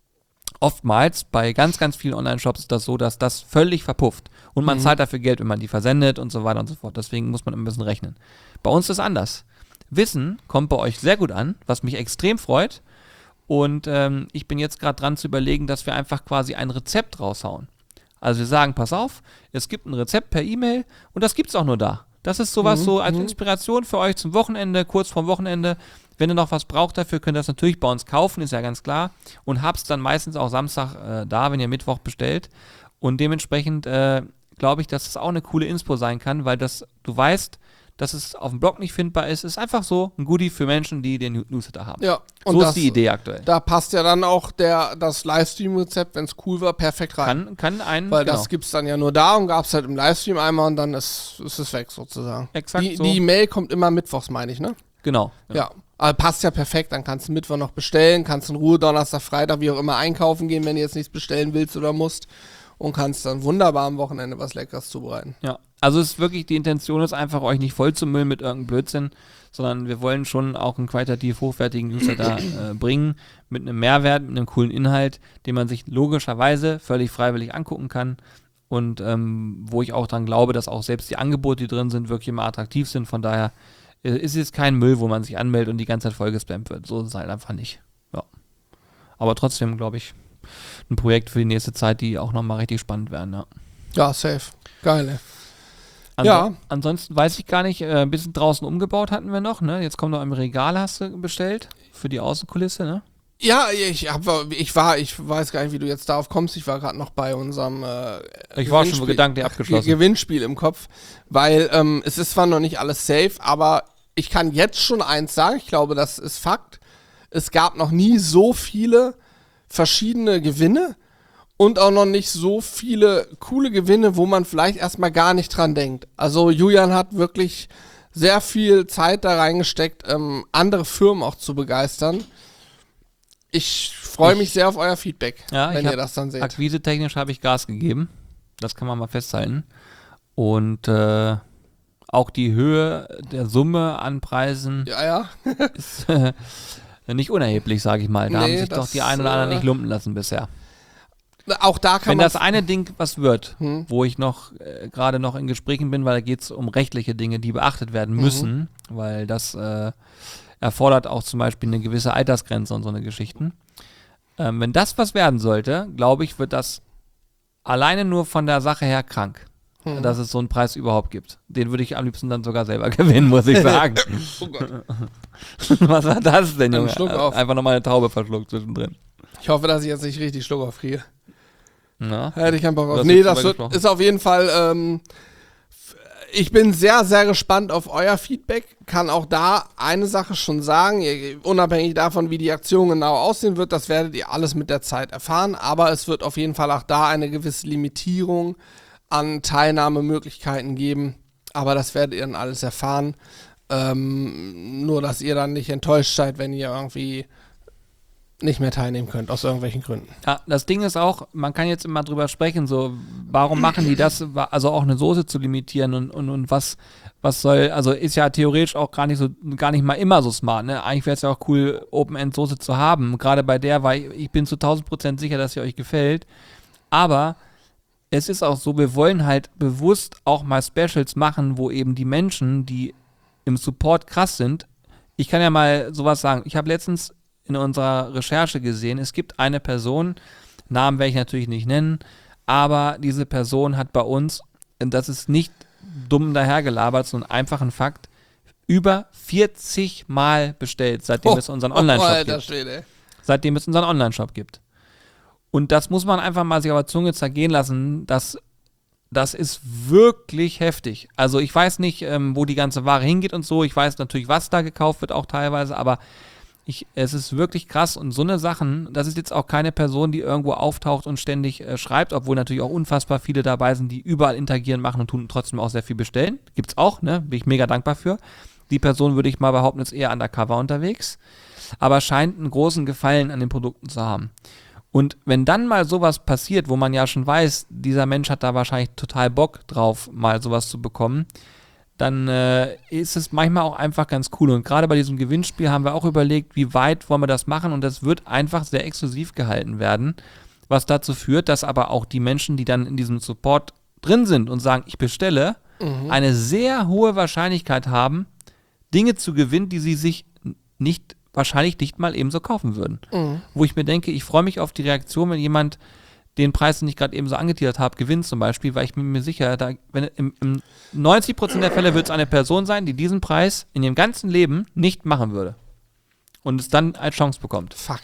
oftmals bei ganz, ganz vielen Online-Shops ist das so, dass das völlig verpufft. Und man zahlt dafür Geld, wenn man die versendet und so weiter und so fort. Deswegen muss man ein bisschen rechnen. Bei uns ist es anders. Wissen kommt bei euch sehr gut an, was mich extrem freut. Und ich bin jetzt gerade dran zu überlegen, dass wir einfach quasi ein Rezept raushauen. Also wir sagen, pass auf, es gibt ein Rezept per E-Mail und das gibt es auch nur da. Das ist sowas so als Inspiration für euch zum Wochenende, kurz vorm Wochenende. Wenn ihr noch was braucht dafür, könnt ihr das natürlich bei uns kaufen, ist ja ganz klar. Und habt's dann meistens auch Samstag da, wenn ihr Mittwoch bestellt. Und dementsprechend glaube ich, dass das auch eine coole Inspo sein kann, weil du weißt, dass es auf dem Blog nicht findbar ist. Ist einfach so ein Goodie für Menschen, die den Newsletter haben. Ja, und so ist die Idee aktuell. Da passt ja dann auch das Livestream-Rezept, wenn es cool war, perfekt rein. Weil das gibt es dann ja nur da und gab es halt im Livestream einmal und dann ist es weg sozusagen. Exakt so. Die Mail kommt immer mittwochs, meine ich, ne? Genau. Ja. Aber passt ja perfekt, dann kannst du Mittwoch noch bestellen, kannst in Ruhe Donnerstag, Freitag, wie auch immer einkaufen gehen, wenn du jetzt nichts bestellen willst oder musst. Und kannst dann wunderbar am Wochenende was Leckeres zubereiten. Ja, also es ist wirklich, die Intention ist einfach, euch nicht voll zu müllen mit irgendeinem Blödsinn, sondern wir wollen schon auch einen qualitativ hochwertigen Newsletter bringen, mit einem Mehrwert, mit einem coolen Inhalt, den man sich logischerweise völlig freiwillig angucken kann und wo ich auch dran glaube, dass auch selbst die Angebote, die drin sind, wirklich immer attraktiv sind. Von daher ist es kein Müll, wo man sich anmeldet und die ganze Zeit vollgespammt wird. So ist es halt einfach nicht. Ja. Aber trotzdem, glaube ich, ein Projekt für die nächste Zeit, die auch nochmal richtig spannend werden, ja. Ja, safe. Geil. Ansonsten weiß ich gar nicht, ein bisschen draußen umgebaut hatten wir noch, ne? Jetzt kommt noch im Regal, hast du bestellt, für die Außenkulisse, ne? Ja, ich weiß gar nicht, wie du jetzt darauf kommst, ich war gerade noch bei unserem ich war schon gedanklich abgeschlossen. Gewinnspiel im Kopf, weil es ist zwar noch nicht alles safe, aber ich kann jetzt schon eins sagen, ich glaube, das ist Fakt, es gab noch nie so viele verschiedene Gewinne und auch noch nicht so viele coole Gewinne, wo man vielleicht erstmal gar nicht dran denkt. Also Julian hat wirklich sehr viel Zeit da reingesteckt, andere Firmen auch zu begeistern. Ich freue mich sehr auf euer Feedback, wenn ihr das dann seht. Akquise-technisch habe ich Gas gegeben, das kann man mal festhalten. Und auch die Höhe der Summe an Preisen Ja. ist nicht unerheblich, sage ich mal. Da haben sich doch die einen oder anderen nicht lumpen lassen bisher. Auch da kann Wenn man... das eine Ding was wird, wo ich noch gerade noch in Gesprächen bin, weil da geht es um rechtliche Dinge, die beachtet werden müssen, weil das erfordert auch zum Beispiel eine gewisse Altersgrenze und so eine Geschichten. Wenn das was werden sollte, glaube ich, wird das alleine nur von der Sache her krank, dass es so einen Preis überhaupt gibt. Den würde ich am liebsten dann sogar selber gewinnen, muss ich sagen. Oh Gott. Was war das denn, Junge? Schluck auf. Einfach nochmal eine Taube verschluckt zwischendrin. Ich hoffe, dass ich jetzt nicht richtig Schluck aufkriege. Na? Hätte ich keinen Bock Du auf. hast Nee, jetzt das drüber gesprochen. ist auf jeden Fall, ich bin sehr, sehr gespannt auf euer Feedback. Kann auch da eine Sache schon sagen, unabhängig davon, wie die Aktion genau aussehen wird, das werdet ihr alles mit der Zeit erfahren, aber es wird auf jeden Fall auch da eine gewisse Limitierung an Teilnahmemöglichkeiten geben, aber das werdet ihr dann alles erfahren. Nur, dass ihr dann nicht enttäuscht seid, wenn ihr irgendwie nicht mehr teilnehmen könnt, aus irgendwelchen Gründen. Ja, das Ding ist auch, man kann jetzt immer drüber sprechen, so, warum machen die das, also auch eine Soße zu limitieren und was soll, also ist ja theoretisch auch gar nicht mal immer so smart, ne? Eigentlich wäre es ja auch cool, Open-End-Soße zu haben, gerade bei der, weil ich bin zu 1000% sicher, dass sie euch gefällt, aber es ist auch so, wir wollen halt bewusst auch mal Specials machen, wo eben die Menschen, die im Support krass sind, ich kann ja mal sowas sagen, ich habe letztens in unserer Recherche gesehen, es gibt eine Person, Namen werde ich natürlich nicht nennen, aber diese Person hat bei uns, und das ist nicht dumm dahergelabert, sondern einfach ein Fakt, über 40 Mal bestellt, seitdem es unseren Online-Shop gibt. Schwede. Seitdem es unseren Online-Shop gibt. Und das muss man einfach mal sich auf der Zunge zergehen lassen, das ist wirklich heftig. Also ich weiß nicht, wo die ganze Ware hingeht und so, ich weiß natürlich, was da gekauft wird auch teilweise, aber es ist wirklich krass und so eine Sachen, das ist jetzt auch keine Person, die irgendwo auftaucht und ständig schreibt, obwohl natürlich auch unfassbar viele dabei sind, die überall interagieren, machen und tun und trotzdem auch sehr viel bestellen. Gibt's auch, ne? Bin ich mega dankbar für. Die Person, würde ich mal behaupten, ist eher undercover unterwegs, aber scheint einen großen Gefallen an den Produkten zu haben. Und wenn dann mal sowas passiert, wo man ja schon weiß, dieser Mensch hat da wahrscheinlich total Bock drauf, mal sowas zu bekommen, dann ist es manchmal auch einfach ganz cool. Und gerade bei diesem Gewinnspiel haben wir auch überlegt, wie weit wollen wir das machen, und das wird einfach sehr exklusiv gehalten werden, was dazu führt, dass aber auch die Menschen, die dann in diesem Support drin sind und sagen, ich bestelle, eine sehr hohe Wahrscheinlichkeit haben, Dinge zu gewinnen, die sie sich wahrscheinlich nicht mal ebenso kaufen würden. Wo ich mir denke, ich freue mich auf die Reaktion, wenn jemand den Preis, den ich gerade eben so angeteasert habe, gewinnt zum Beispiel, weil ich bin mir sicher, wenn im 90% der Fälle wird es eine Person sein, die diesen Preis in ihrem ganzen Leben nicht machen würde. Und es dann als Chance bekommt. Fuck,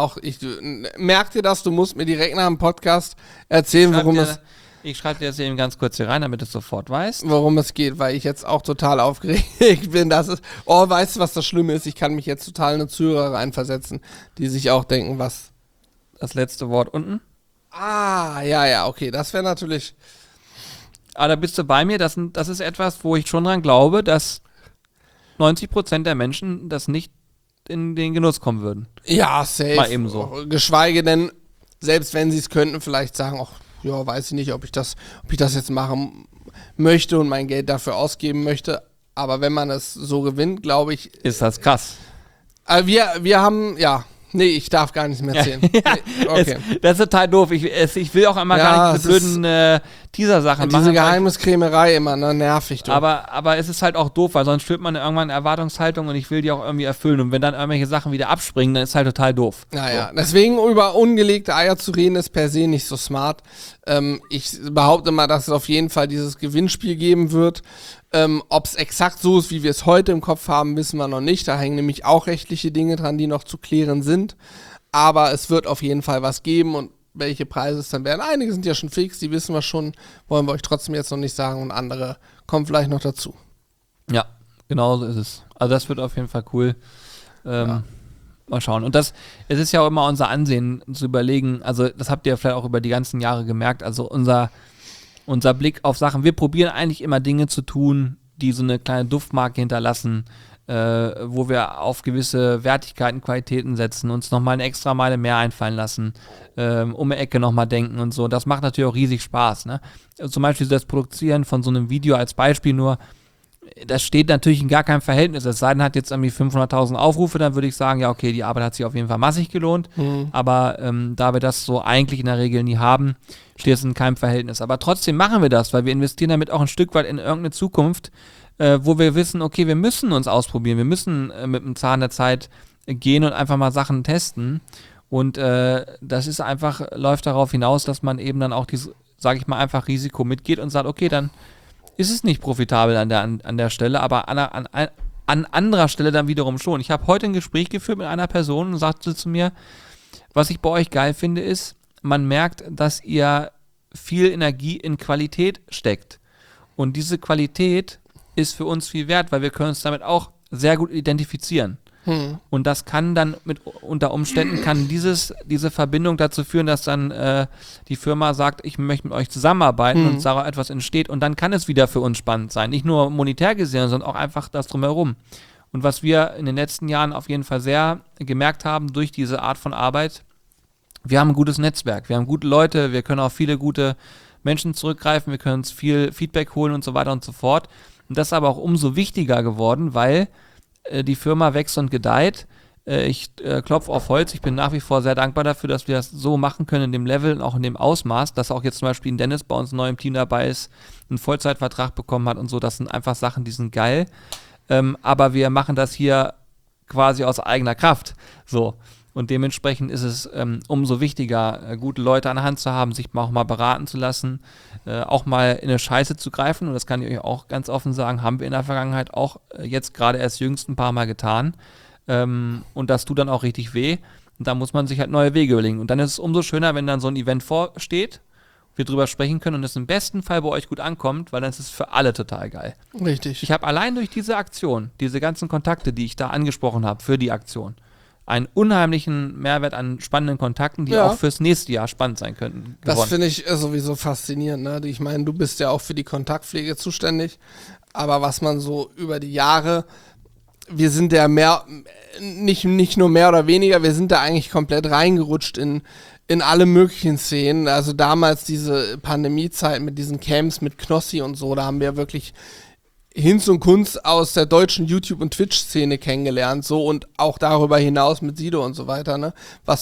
merk dir das, du musst mir direkt nach dem Podcast erzählen, Ich schreibe dir das eben ganz kurz hier rein, damit du es sofort weißt. worum es geht, weil ich jetzt auch total aufgeregt bin. Weißt du, was das Schlimme ist? Ich kann mich jetzt total in eine Zuhörer reinversetzen, die sich auch denken, was... Das letzte Wort unten. Ja, okay, das wäre natürlich... Aber da bist du bei mir, das ist etwas, wo ich schon dran glaube, dass 90% der Menschen das nicht in den Genuss kommen würden. Ja, safe. Mal eben so. Geschweige denn, selbst wenn sie es könnten, vielleicht sagen, ach, ja, weiß ich nicht, ob ich das jetzt machen möchte und mein Geld dafür ausgeben möchte. Aber wenn man es so gewinnt, glaube ich... Ist das krass. Wir haben, ja... Nee, ich darf gar nichts mehr erzählen. Nee, okay. Das ist total doof. Ich will auch immer gar nicht diese blöden Teaser-Sachen machen. Diese Geheimniskrämerei immer, ne? Nervig. Du. Aber es ist halt auch doof, weil sonst führt man irgendwann eine Erwartungshaltung und ich will die auch irgendwie erfüllen. Und wenn dann irgendwelche Sachen wieder abspringen, dann ist halt total doof. Naja, deswegen über ungelegte Eier zu reden, ist per se nicht so smart. Ich behaupte mal, dass es auf jeden Fall dieses Gewinnspiel geben wird. Ob es exakt so ist, wie wir es heute im Kopf haben, wissen wir noch nicht. Da hängen nämlich auch rechtliche Dinge dran, die noch zu klären sind. Aber es wird auf jeden Fall was geben, und welche Preise es dann werden. Einige sind ja schon fix, die wissen wir schon, wollen wir euch trotzdem jetzt noch nicht sagen, und andere kommen vielleicht noch dazu. Ja, genau so ist es. Also das wird auf jeden Fall cool. Mal schauen. Und es ist ja auch immer unser Ansehen zu überlegen, also das habt ihr vielleicht auch über die ganzen Jahre gemerkt, also unser Blick auf Sachen, wir probieren eigentlich immer Dinge zu tun, die so eine kleine Duftmarke hinterlassen, wo wir auf gewisse Wertigkeiten, Qualitäten setzen, uns nochmal eine extra Meile mehr einfallen lassen, um eine Ecke nochmal denken und so. Das macht natürlich auch riesig Spaß, ne? Zum Beispiel das Produzieren von so einem Video als Beispiel nur, das steht natürlich in gar keinem Verhältnis. Es sei denn, hat jetzt irgendwie 500.000 Aufrufe, dann würde ich sagen, ja okay, die Arbeit hat sich auf jeden Fall massig gelohnt. Aber da wir das so eigentlich in der Regel nie haben, steht es in keinem Verhältnis. Aber trotzdem machen wir das, weil wir investieren damit auch ein Stück weit in irgendeine Zukunft, wo wir wissen, okay, wir müssen uns ausprobieren, wir müssen mit dem Zahn der Zeit gehen und einfach mal Sachen testen. Und das ist einfach, läuft darauf hinaus, dass man eben dann auch dieses, sage ich mal, einfach Risiko mitgeht und sagt, okay, dann ist es nicht profitabel an der Stelle, aber an anderer Stelle dann wiederum schon. Ich habe heute ein Gespräch geführt mit einer Person und sagte zu mir, was ich bei euch geil finde, ist, man merkt, dass ihr viel Energie in Qualität steckt. Und diese Qualität ist für uns viel wert, weil wir können uns damit auch sehr gut identifizieren. Und das kann dann unter Umständen kann diese Verbindung dazu führen, dass dann die Firma sagt, ich möchte mit euch zusammenarbeiten und daraus etwas entsteht und dann kann es wieder für uns spannend sein. Nicht nur monetär gesehen, sondern auch einfach das Drumherum. Und was wir in den letzten Jahren auf jeden Fall sehr gemerkt haben durch diese Art von Arbeit, wir haben ein gutes Netzwerk, wir haben gute Leute, wir können auf viele gute Menschen zurückgreifen, wir können uns viel Feedback holen und so weiter und so fort. Und das ist aber auch umso wichtiger geworden, weil die Firma wächst und gedeiht. Ich klopfe auf Holz. Ich bin nach wie vor sehr dankbar dafür, dass wir das so machen können in dem Level und auch in dem Ausmaß, dass auch jetzt zum Beispiel ein Dennis bei uns neu im Team dabei ist, einen Vollzeitvertrag bekommen hat und so. Das sind einfach Sachen, die sind geil. Aber wir machen das hier quasi aus eigener Kraft. So. Und dementsprechend ist es umso wichtiger, gute Leute an der Hand zu haben, sich auch mal beraten zu lassen, auch mal in eine Scheiße zu greifen. Und das kann ich euch auch ganz offen sagen, haben wir in der Vergangenheit auch jetzt gerade erst jüngst ein paar Mal getan. Und das tut dann auch richtig weh. Und da muss man sich halt neue Wege überlegen. Und dann ist es umso schöner, wenn dann so ein Event vorsteht, wir drüber sprechen können und es im besten Fall bei euch gut ankommt, weil dann ist es für alle total geil. Richtig. Ich habe allein durch diese Aktion, diese ganzen Kontakte, die ich da angesprochen habe für die Aktion, einen unheimlichen Mehrwert an spannenden Kontakten, die auch fürs nächste Jahr spannend sein könnten. Das finde ich sowieso faszinierend. Ne? Ich meine, du bist ja auch für die Kontaktpflege zuständig, aber was man so über die Jahre, wir sind ja nicht nur mehr oder weniger, wir sind da eigentlich komplett reingerutscht in alle möglichen Szenen. Also damals diese Pandemiezeit mit diesen Camps, mit Knossi und so, da haben wir wirklich Hinz und Kunst aus der deutschen YouTube- und Twitch-Szene kennengelernt, so, und auch darüber hinaus mit Sido und so weiter, ne,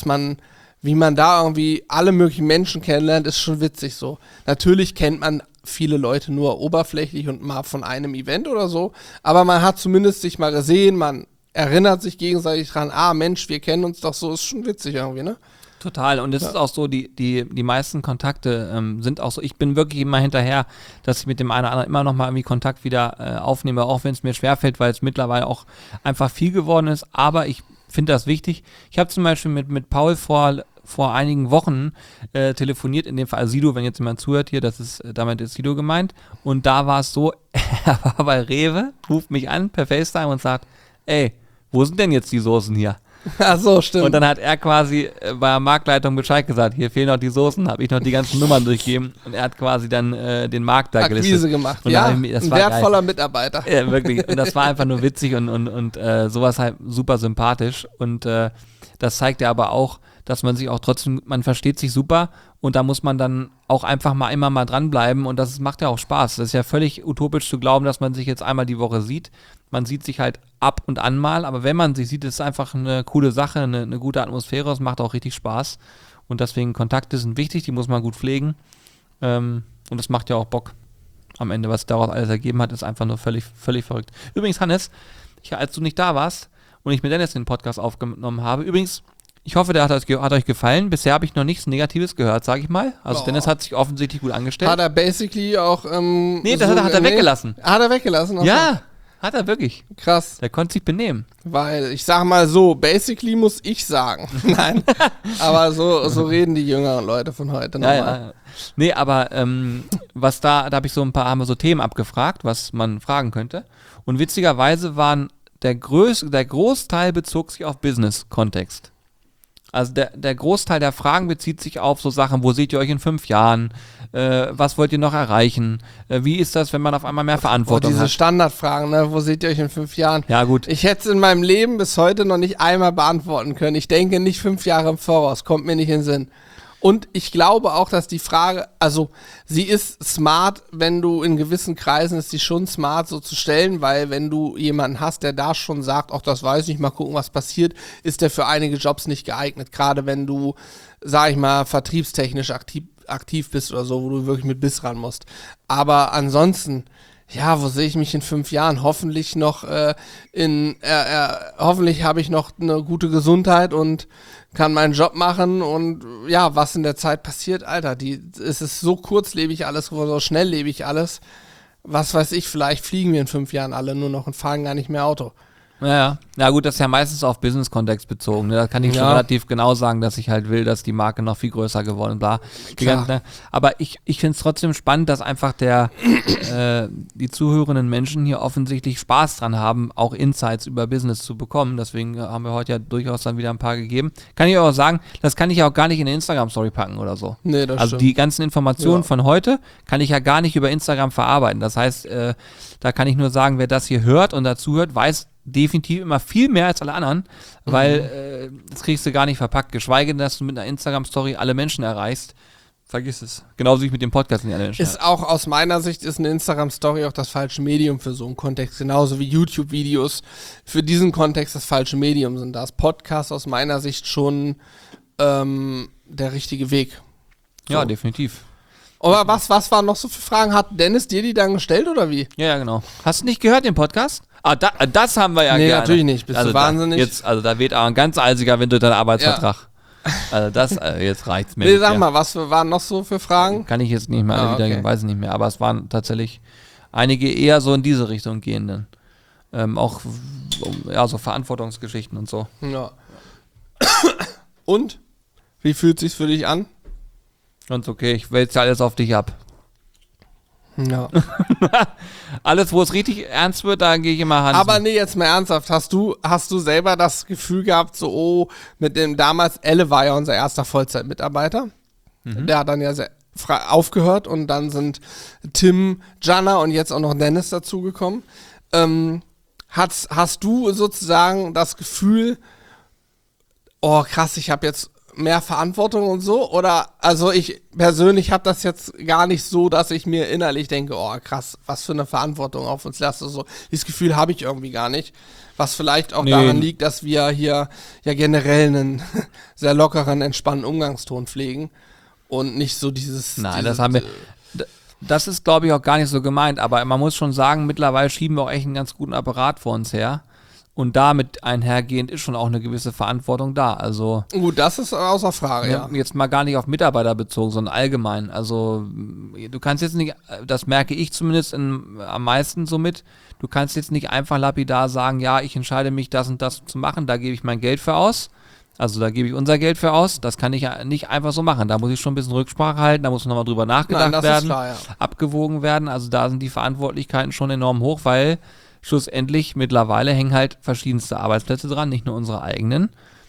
wie man da irgendwie alle möglichen Menschen kennenlernt, ist schon witzig so. Natürlich kennt man viele Leute nur oberflächlich und mal von einem Event oder so, aber man hat zumindest sich mal gesehen, man erinnert sich gegenseitig dran, Mensch, wir kennen uns doch so, ist schon witzig irgendwie, ne? Total. Und es ist auch so, die meisten Kontakte sind auch so, ich bin wirklich immer hinterher, dass ich mit dem einen oder anderen immer noch mal irgendwie Kontakt wieder aufnehme, auch wenn es mir schwerfällt, weil es mittlerweile auch einfach viel geworden ist. Aber ich finde das wichtig. Ich habe zum Beispiel mit Paul vor einigen Wochen telefoniert, in dem Fall Sido, wenn jetzt jemand zuhört hier, damit ist Sido gemeint. Und da war es so, er war bei Rewe, ruft mich an per FaceTime und sagt, ey, wo sind denn jetzt die Soßen hier? Ach so, stimmt. Und dann hat er quasi bei der Marktleitung Bescheid gesagt, hier fehlen noch die Soßen, habe ich noch die ganzen Nummern durchgegeben und er hat quasi dann den Markt da gelistet. Akquise gemacht, und ein wertvoller geil. Mitarbeiter. Ja, wirklich. Und das war einfach nur witzig und sowas halt super sympathisch und das zeigt ja aber auch, dass man sich auch trotzdem, man versteht sich super und da muss man dann auch einfach mal immer mal dranbleiben und das macht ja auch Spaß. Das ist ja völlig utopisch zu glauben, dass man sich jetzt einmal die Woche sieht. Man sieht sich halt ab und an mal, aber wenn man sich sieht, ist es einfach eine coole Sache, eine gute Atmosphäre, es macht auch richtig Spaß und deswegen Kontakte sind wichtig, die muss man gut pflegen und das macht ja auch Bock. Am Ende, was daraus alles ergeben hat, ist einfach nur völlig, völlig verrückt. Übrigens, Hannes, als du nicht da warst und ich mit Dennis den Podcast aufgenommen habe, übrigens, ich hoffe, der hat euch gefallen. Bisher habe ich noch nichts Negatives gehört, sage ich mal. Also Dennis hat sich offensichtlich gut angestellt. Hat er basically auch nee, das hat er weggelassen. Hat er weggelassen? Okay. Ja, hat er wirklich. Krass. Der konnte sich benehmen. Weil, ich sag mal so, basically muss ich sagen. Nein, aber so reden die jüngeren Leute von heute nochmal. Ja. Nee, aber was da habe ich haben wir so Themen abgefragt, was man fragen könnte. Und witzigerweise der Großteil bezog sich auf Business-Kontext. Also der Großteil der Fragen bezieht sich auf so Sachen, wo seht ihr euch in 5 Jahren, was wollt ihr noch erreichen, wie ist das, wenn man auf einmal mehr Verantwortung diese hat. Standardfragen, ne? Wo seht ihr euch in 5 Jahren? Ja, gut. Ich hätte es in meinem Leben bis heute noch nicht einmal beantworten können. Ich denke nicht 5 Jahre im Voraus, kommt mir nicht in den Sinn. Und ich glaube auch, dass die Frage, also sie ist smart, wenn du in gewissen Kreisen ist sie schon smart so zu stellen, weil wenn du jemanden hast, der da schon sagt, ach das weiß ich, mal gucken, was passiert, ist der für einige Jobs nicht geeignet. Gerade wenn du, sag ich mal, vertriebstechnisch aktiv bist oder so, wo du wirklich mit Biss ran musst. Aber ansonsten, ja, wo sehe ich mich in 5 Jahren? Hoffentlich noch hoffentlich habe ich noch eine gute Gesundheit und kann meinen Job machen und ja, was in der Zeit passiert, Alter, es ist so kurzlebig alles, so schnelllebig alles. Was weiß ich, vielleicht fliegen wir in 5 Jahren alle nur noch und fahren gar nicht mehr Auto. Ja, na gut, das ist ja meistens auf Business-Kontext bezogen. Ne? Da kann ich schon relativ genau sagen, dass ich halt will, dass die Marke noch viel größer geworden ist. Bla. Ne? Aber ich finde es trotzdem spannend, dass einfach die zuhörenden Menschen hier offensichtlich Spaß dran haben, auch Insights über Business zu bekommen. Deswegen haben wir heute ja durchaus dann wieder ein paar gegeben. Kann ich auch sagen, das kann ich auch gar nicht in eine Instagram-Story packen oder so. Nee, das also stimmt. die ganzen Informationen von heute kann ich ja gar nicht über Instagram verarbeiten. Das heißt, da kann ich nur sagen, wer das hier hört und dazu hört, weiß definitiv immer viel mehr als alle anderen, weil das kriegst du gar nicht verpackt, geschweige denn, dass du mit einer Instagram-Story alle Menschen erreichst. Vergiss es. Genauso wie ich mit dem Podcast nicht alle Menschen Ist auch aus meiner Sicht ist eine Instagram-Story auch das falsche Medium für so einen Kontext, genauso wie YouTube-Videos für diesen Kontext das falsche Medium sind. Da ist Podcast aus meiner Sicht schon der richtige Weg. So. Ja, definitiv. Aber was waren noch so für Fragen? Hat Dennis dir die dann gestellt oder wie? Ja, genau. Hast du nicht gehört, den Podcast? Das haben wir ja Nee, gerne. natürlich nicht. Bist du wahnsinnig? Da weht aber ein ganz eisiger Wind durch deinen Arbeitsvertrag. Ja. Also jetzt reicht's mir. Nee, sag mal, was waren noch so für Fragen? Kann ich jetzt nicht mehr alle wieder, weiß ich nicht mehr. Aber es waren tatsächlich einige eher so in diese Richtung gehenden. Auch so Verantwortungsgeschichten und so. Ja. Und? Wie fühlt sich's für dich an? Ganz okay, ich wälze alles auf dich ab. Ja. Alles, wo es richtig ernst wird, da gehe ich immer Hand. Aber nee, jetzt mal ernsthaft. Hast du selber das Gefühl gehabt, so, mit dem damals, Elle war ja unser erster Vollzeitmitarbeiter. Der hat dann ja aufgehört und dann sind Tim, Jana und jetzt auch noch Dennis dazugekommen. Hast du sozusagen das Gefühl, oh krass, ich habe jetzt mehr Verantwortung und so? Oder, also ich persönlich habe das jetzt gar nicht so, dass ich mir innerlich denke, oh krass, was für eine Verantwortung auf uns lasst. So, dieses Gefühl habe ich irgendwie gar nicht. Was vielleicht auch daran liegt, dass wir hier ja generell einen sehr lockeren, entspannten Umgangston pflegen und nicht so dieses... Nein, das haben wir... Das ist, glaube ich, auch gar nicht so gemeint, aber man muss schon sagen, mittlerweile schieben wir auch echt einen ganz guten Apparat vor uns her. Und damit einhergehend ist schon auch eine gewisse Verantwortung da. Also gut, das ist außer Frage, ja. Jetzt mal gar nicht auf Mitarbeiter bezogen, sondern allgemein. Also du kannst jetzt nicht, das merke ich zumindest am meisten so mit, du kannst jetzt nicht einfach lapidar sagen, ja, ich entscheide mich, das und das zu machen, da gebe ich mein Geld für aus. Also da gebe ich unser Geld für aus. Das kann ich ja nicht einfach so machen. Da muss ich schon ein bisschen Rücksprache halten, da muss nochmal drüber nachgedacht werden, klar, ja, abgewogen werden. Also da sind die Verantwortlichkeiten schon enorm hoch, weil schlussendlich mittlerweile hängen halt verschiedenste Arbeitsplätze dran, nicht nur unsere eigenen.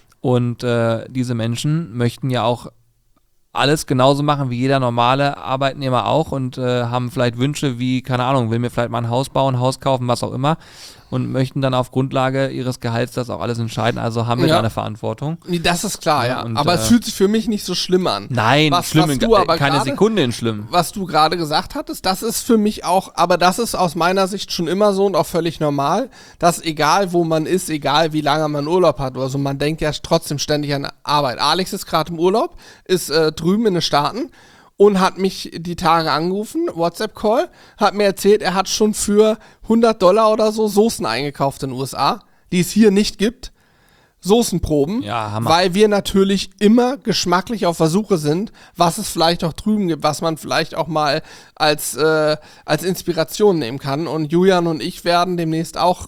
Und diese Menschen möchten ja auch alles genauso machen wie jeder normale Arbeitnehmer auch und haben vielleicht Wünsche wie, keine Ahnung, will mir vielleicht mal ein Haus bauen, ein Haus kaufen, was auch immer und möchten dann auf Grundlage ihres Gehalts das auch alles entscheiden. Also haben wir da eine Verantwortung. Das ist klar, ja. Und, aber es fühlt sich für mich nicht so schlimm an. Nein, schlimm, keine Sekunde in schlimm. Was du gerade gesagt hattest, das ist für mich auch, aber das ist aus meiner Sicht schon immer so und auch völlig normal, dass egal wo man ist, egal wie lange man Urlaub hat, also man denkt ja trotzdem ständig an Arbeit. Alex ist gerade im Urlaub, ist drüben in den Staaten und hat mich die Tage angerufen, WhatsApp-Call, hat mir erzählt, er hat schon für $100 oder so Soßen eingekauft in den USA, die es hier nicht gibt. Soßenproben, ja, Hammer. Weil wir natürlich immer geschmacklich auf Versuche sind, was es vielleicht auch drüben gibt, was man vielleicht auch mal als Inspiration nehmen kann. Und Julian und ich werden demnächst auch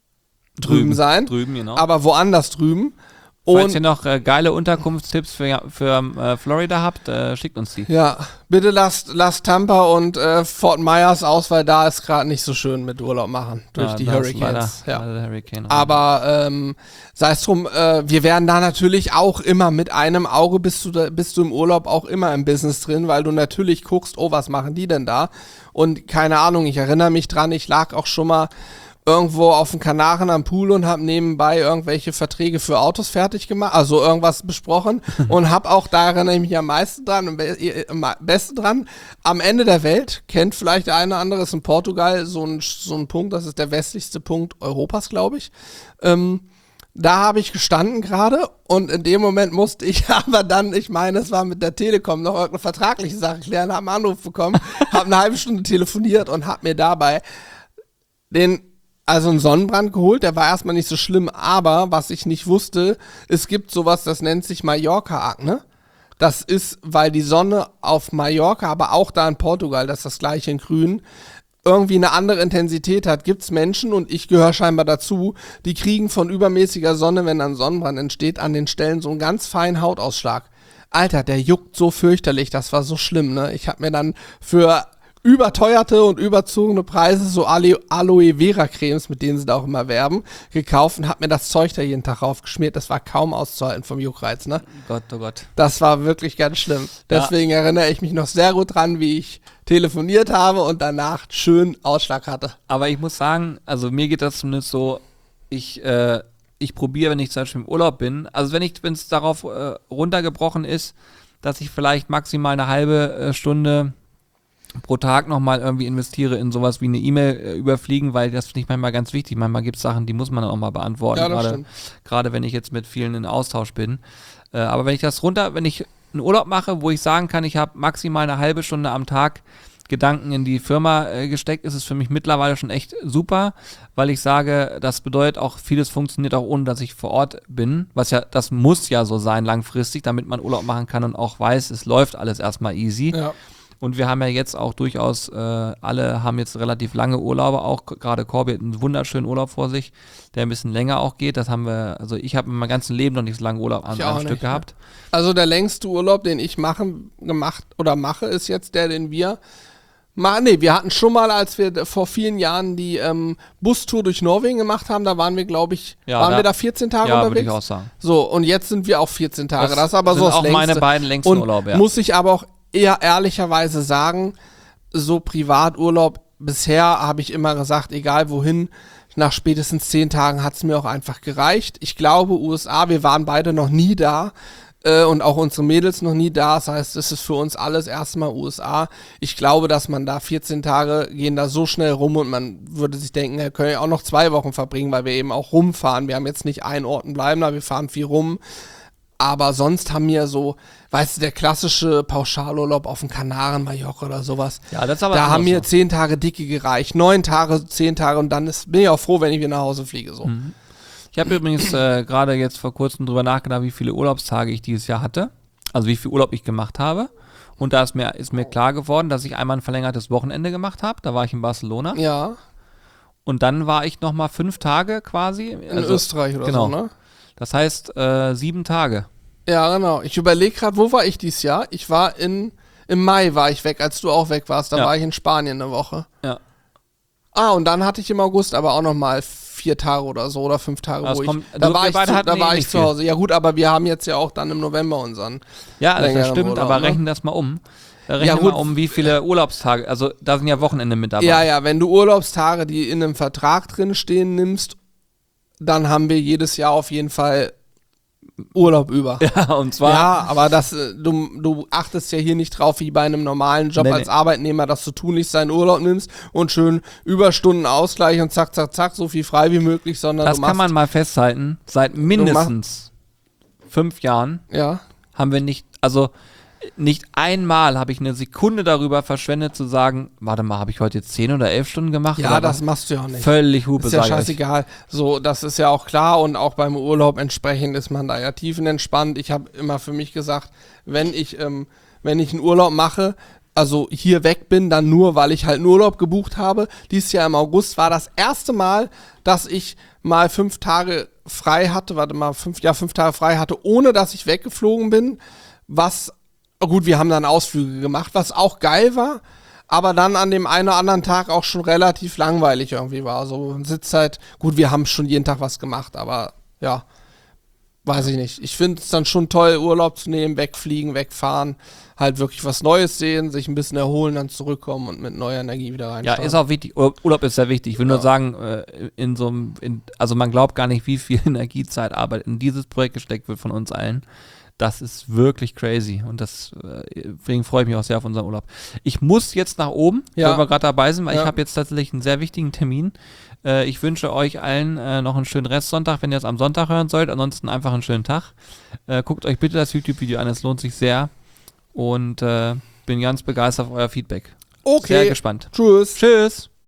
drüben sein, genau. Aber woanders drüben. Falls ihr noch geile Unterkunftstipps für Florida habt, schickt uns die. Ja, bitte lasst Tampa und Fort Myers aus, weil da ist gerade nicht so schön mit Urlaub machen durch die Hurricanes. Leider Hurricane. Aber sei es drum, wir werden da natürlich auch immer mit einem Auge, bist du im Urlaub auch immer im Business drin, weil du natürlich guckst, oh, was machen die denn da? Und keine Ahnung, ich erinnere mich dran, ich lag auch schon mal irgendwo auf den Kanaren am Pool und habe nebenbei irgendwelche Verträge für Autos fertig gemacht, also irgendwas besprochen und habe auch, da erinnere ich mich am meisten dran, am besten dran, am Ende der Welt, kennt vielleicht der eine oder andere, ist in Portugal so ein Punkt, das ist der westlichste Punkt Europas, glaube ich. Da habe ich gestanden gerade und in dem Moment musste ich aber dann, ich meine, es war mit der Telekom noch irgendeine vertragliche Sache klären, habe einen Anruf bekommen, habe eine halbe Stunde telefoniert und habe mir dabei einen Sonnenbrand geholt, der war erstmal nicht so schlimm, aber was ich nicht wusste, es gibt sowas, das nennt sich Mallorca-Akne. Das ist, weil die Sonne auf Mallorca, aber auch da in Portugal, das ist das gleiche in Grün, irgendwie eine andere Intensität hat, gibt's Menschen, und ich gehöre scheinbar dazu, die kriegen von übermäßiger Sonne, wenn dann Sonnenbrand entsteht, an den Stellen so einen ganz feinen Hautausschlag. Alter, der juckt so fürchterlich, das war so schlimm, ne? Ich habe mir dann für überteuerte und überzogene Preise so Aloe Vera Cremes, mit denen sie da auch immer werben, gekauft und hab mir das Zeug da jeden Tag raufgeschmiert. Das war kaum auszuhalten vom Juckreiz, ne? Gott, oh Gott. Das war wirklich ganz schlimm. Deswegen erinnere ich mich noch sehr gut dran, wie ich telefoniert habe und danach schön Ausschlag hatte. Aber ich muss sagen, also mir geht das zumindest so, ich probiere, wenn ich zum Beispiel im Urlaub bin, also wenn es darauf runtergebrochen ist, dass ich vielleicht maximal eine halbe Stunde pro Tag nochmal irgendwie investiere in sowas wie eine E-Mail überfliegen, weil das finde ich manchmal ganz wichtig. Manchmal gibt es Sachen, die muss man auch mal beantworten, Ja, gerade wenn ich jetzt mit vielen in Austausch bin. Aber wenn ich einen Urlaub mache, wo ich sagen kann, ich habe maximal eine halbe Stunde am Tag Gedanken in die Firma gesteckt, ist es für mich mittlerweile schon echt super, weil ich sage, das bedeutet auch, vieles funktioniert auch ohne, dass ich vor Ort bin, das muss ja so sein langfristig, damit man Urlaub machen kann und auch weiß, es läuft alles erstmal easy. Ja. Und wir haben ja jetzt auch durchaus, alle haben jetzt relativ lange Urlaube, auch gerade Corby hat einen wunderschönen Urlaub vor sich, der ein bisschen länger auch geht. Das haben wir, also ich habe in meinem ganzen Leben noch nicht so lange Urlaub an einem Stück gehabt. Also der längste Urlaub, den ich mache, ist jetzt der, den wir machen. Nee, wir hatten schon mal, als wir vor vielen Jahren die Bustour durch Norwegen gemacht haben, da waren wir, glaube ich, waren wir da 14 Tage unterwegs? Ja, würde ich auch sagen. So, und jetzt sind wir auch 14 Tage. Das ist aber so das sind auch meine beiden längsten Urlaube, ja. Muss ich aber auch eher ehrlicherweise sagen, so Privaturlaub, bisher habe ich immer gesagt, egal wohin, nach spätestens 10 Tagen hat es mir auch einfach gereicht. Ich glaube, USA, wir waren beide noch nie da und auch unsere Mädels noch nie da. Das heißt, es ist für uns alles erstmal USA. Ich glaube, dass man da 14 Tage gehen da so schnell rum und man würde sich denken, wir können ja auch noch 2 Wochen verbringen, weil wir eben auch rumfahren. Wir haben jetzt nicht einen Orten bleiben, aber wir fahren viel rum. Aber sonst haben wir so, weißt du, der klassische Pauschalurlaub auf den Kanaren, Mallorca oder sowas. Ja, das ist aber da haben mir 10 Tage dicke gereicht, 9 Tage, 10 Tage und dann bin ich auch froh, wenn ich wieder nach Hause fliege. So. Mhm. Ich habe übrigens gerade jetzt vor kurzem drüber nachgedacht, wie viele Urlaubstage ich dieses Jahr hatte. Also wie viel Urlaub ich gemacht habe. Und da ist mir klar geworden, dass ich einmal ein verlängertes Wochenende gemacht habe. Da war ich in Barcelona. Ja. Und dann war ich nochmal 5 Tage quasi. In Österreich oder so, ne? Das heißt 7 Tage. Ja, genau. Ich überlege gerade, wo war ich dieses Jahr? Ich war im Mai war ich weg, als du auch weg warst. Da war ich in Spanien eine Woche. Ja. Und dann hatte ich im August aber auch nochmal 4 Tage oder so oder 5 Tage, da war ich zu Hause. Ja gut, aber wir haben jetzt ja auch dann im November unseren. Ja, das stimmt, Urlaub, aber rechnen das mal um. Rechne mal um, wie viele Urlaubstage, also da sind ja Wochenende mit dabei. Ja, wenn du Urlaubstage, die in einem Vertrag drin stehen, nimmst, dann haben wir jedes Jahr auf jeden Fall Urlaub über. Ja, und zwar. Ja, aber du achtest ja hier nicht drauf, wie bei einem normalen Job als Arbeitnehmer, dass du tunlichst seinen Urlaub nimmst und schön Überstunden Ausgleich und zack, zack, zack, so viel frei wie möglich, sondern das kann man mal festhalten. Seit mindestens 5 Jahren haben wir nicht einmal habe ich eine Sekunde darüber verschwendet zu sagen, warte mal, habe ich heute jetzt 10 oder 11 Stunden gemacht? Ja, das machst du ja auch nicht. Völlig Hupe, ist ja scheißegal. So, das ist ja auch klar und auch beim Urlaub entsprechend ist man da ja tiefenentspannt. Ich habe immer für mich gesagt, wenn ich einen Urlaub mache, also hier weg bin, dann nur, weil ich halt einen Urlaub gebucht habe. Dieses Jahr im August war das erste Mal, dass ich mal 5 Tage frei hatte, 5 Tage frei hatte, ohne dass ich weggeflogen bin, gut, wir haben dann Ausflüge gemacht, was auch geil war, aber dann an dem einen oder anderen Tag auch schon relativ langweilig irgendwie war. Also man sitzt halt, gut, wir haben schon jeden Tag was gemacht, aber ja. weiß ich nicht. Ich finde es dann schon toll, Urlaub zu nehmen, wegfliegen, wegfahren, halt wirklich was Neues sehen, sich ein bisschen erholen, dann zurückkommen und mit neuer Energie wieder Ja, reinstarten. ist auch wichtig. Urlaub ist sehr wichtig. Ich will nur sagen, also man glaubt gar nicht, wie viel Energiezeit, Arbeit in dieses Projekt gesteckt wird von uns allen. Das ist wirklich crazy und deswegen freue ich mich auch sehr auf unseren Urlaub. Ich muss jetzt nach oben, wo wir gerade dabei sind, weil ich habe jetzt tatsächlich einen sehr wichtigen Termin. Ich wünsche euch allen noch einen schönen Restsonntag, wenn ihr es am Sonntag hören sollt. Ansonsten einfach einen schönen Tag. Guckt euch bitte das YouTube-Video an, es lohnt sich sehr und bin ganz begeistert auf euer Feedback. Okay. Sehr gespannt. Tschüss. Tschüss.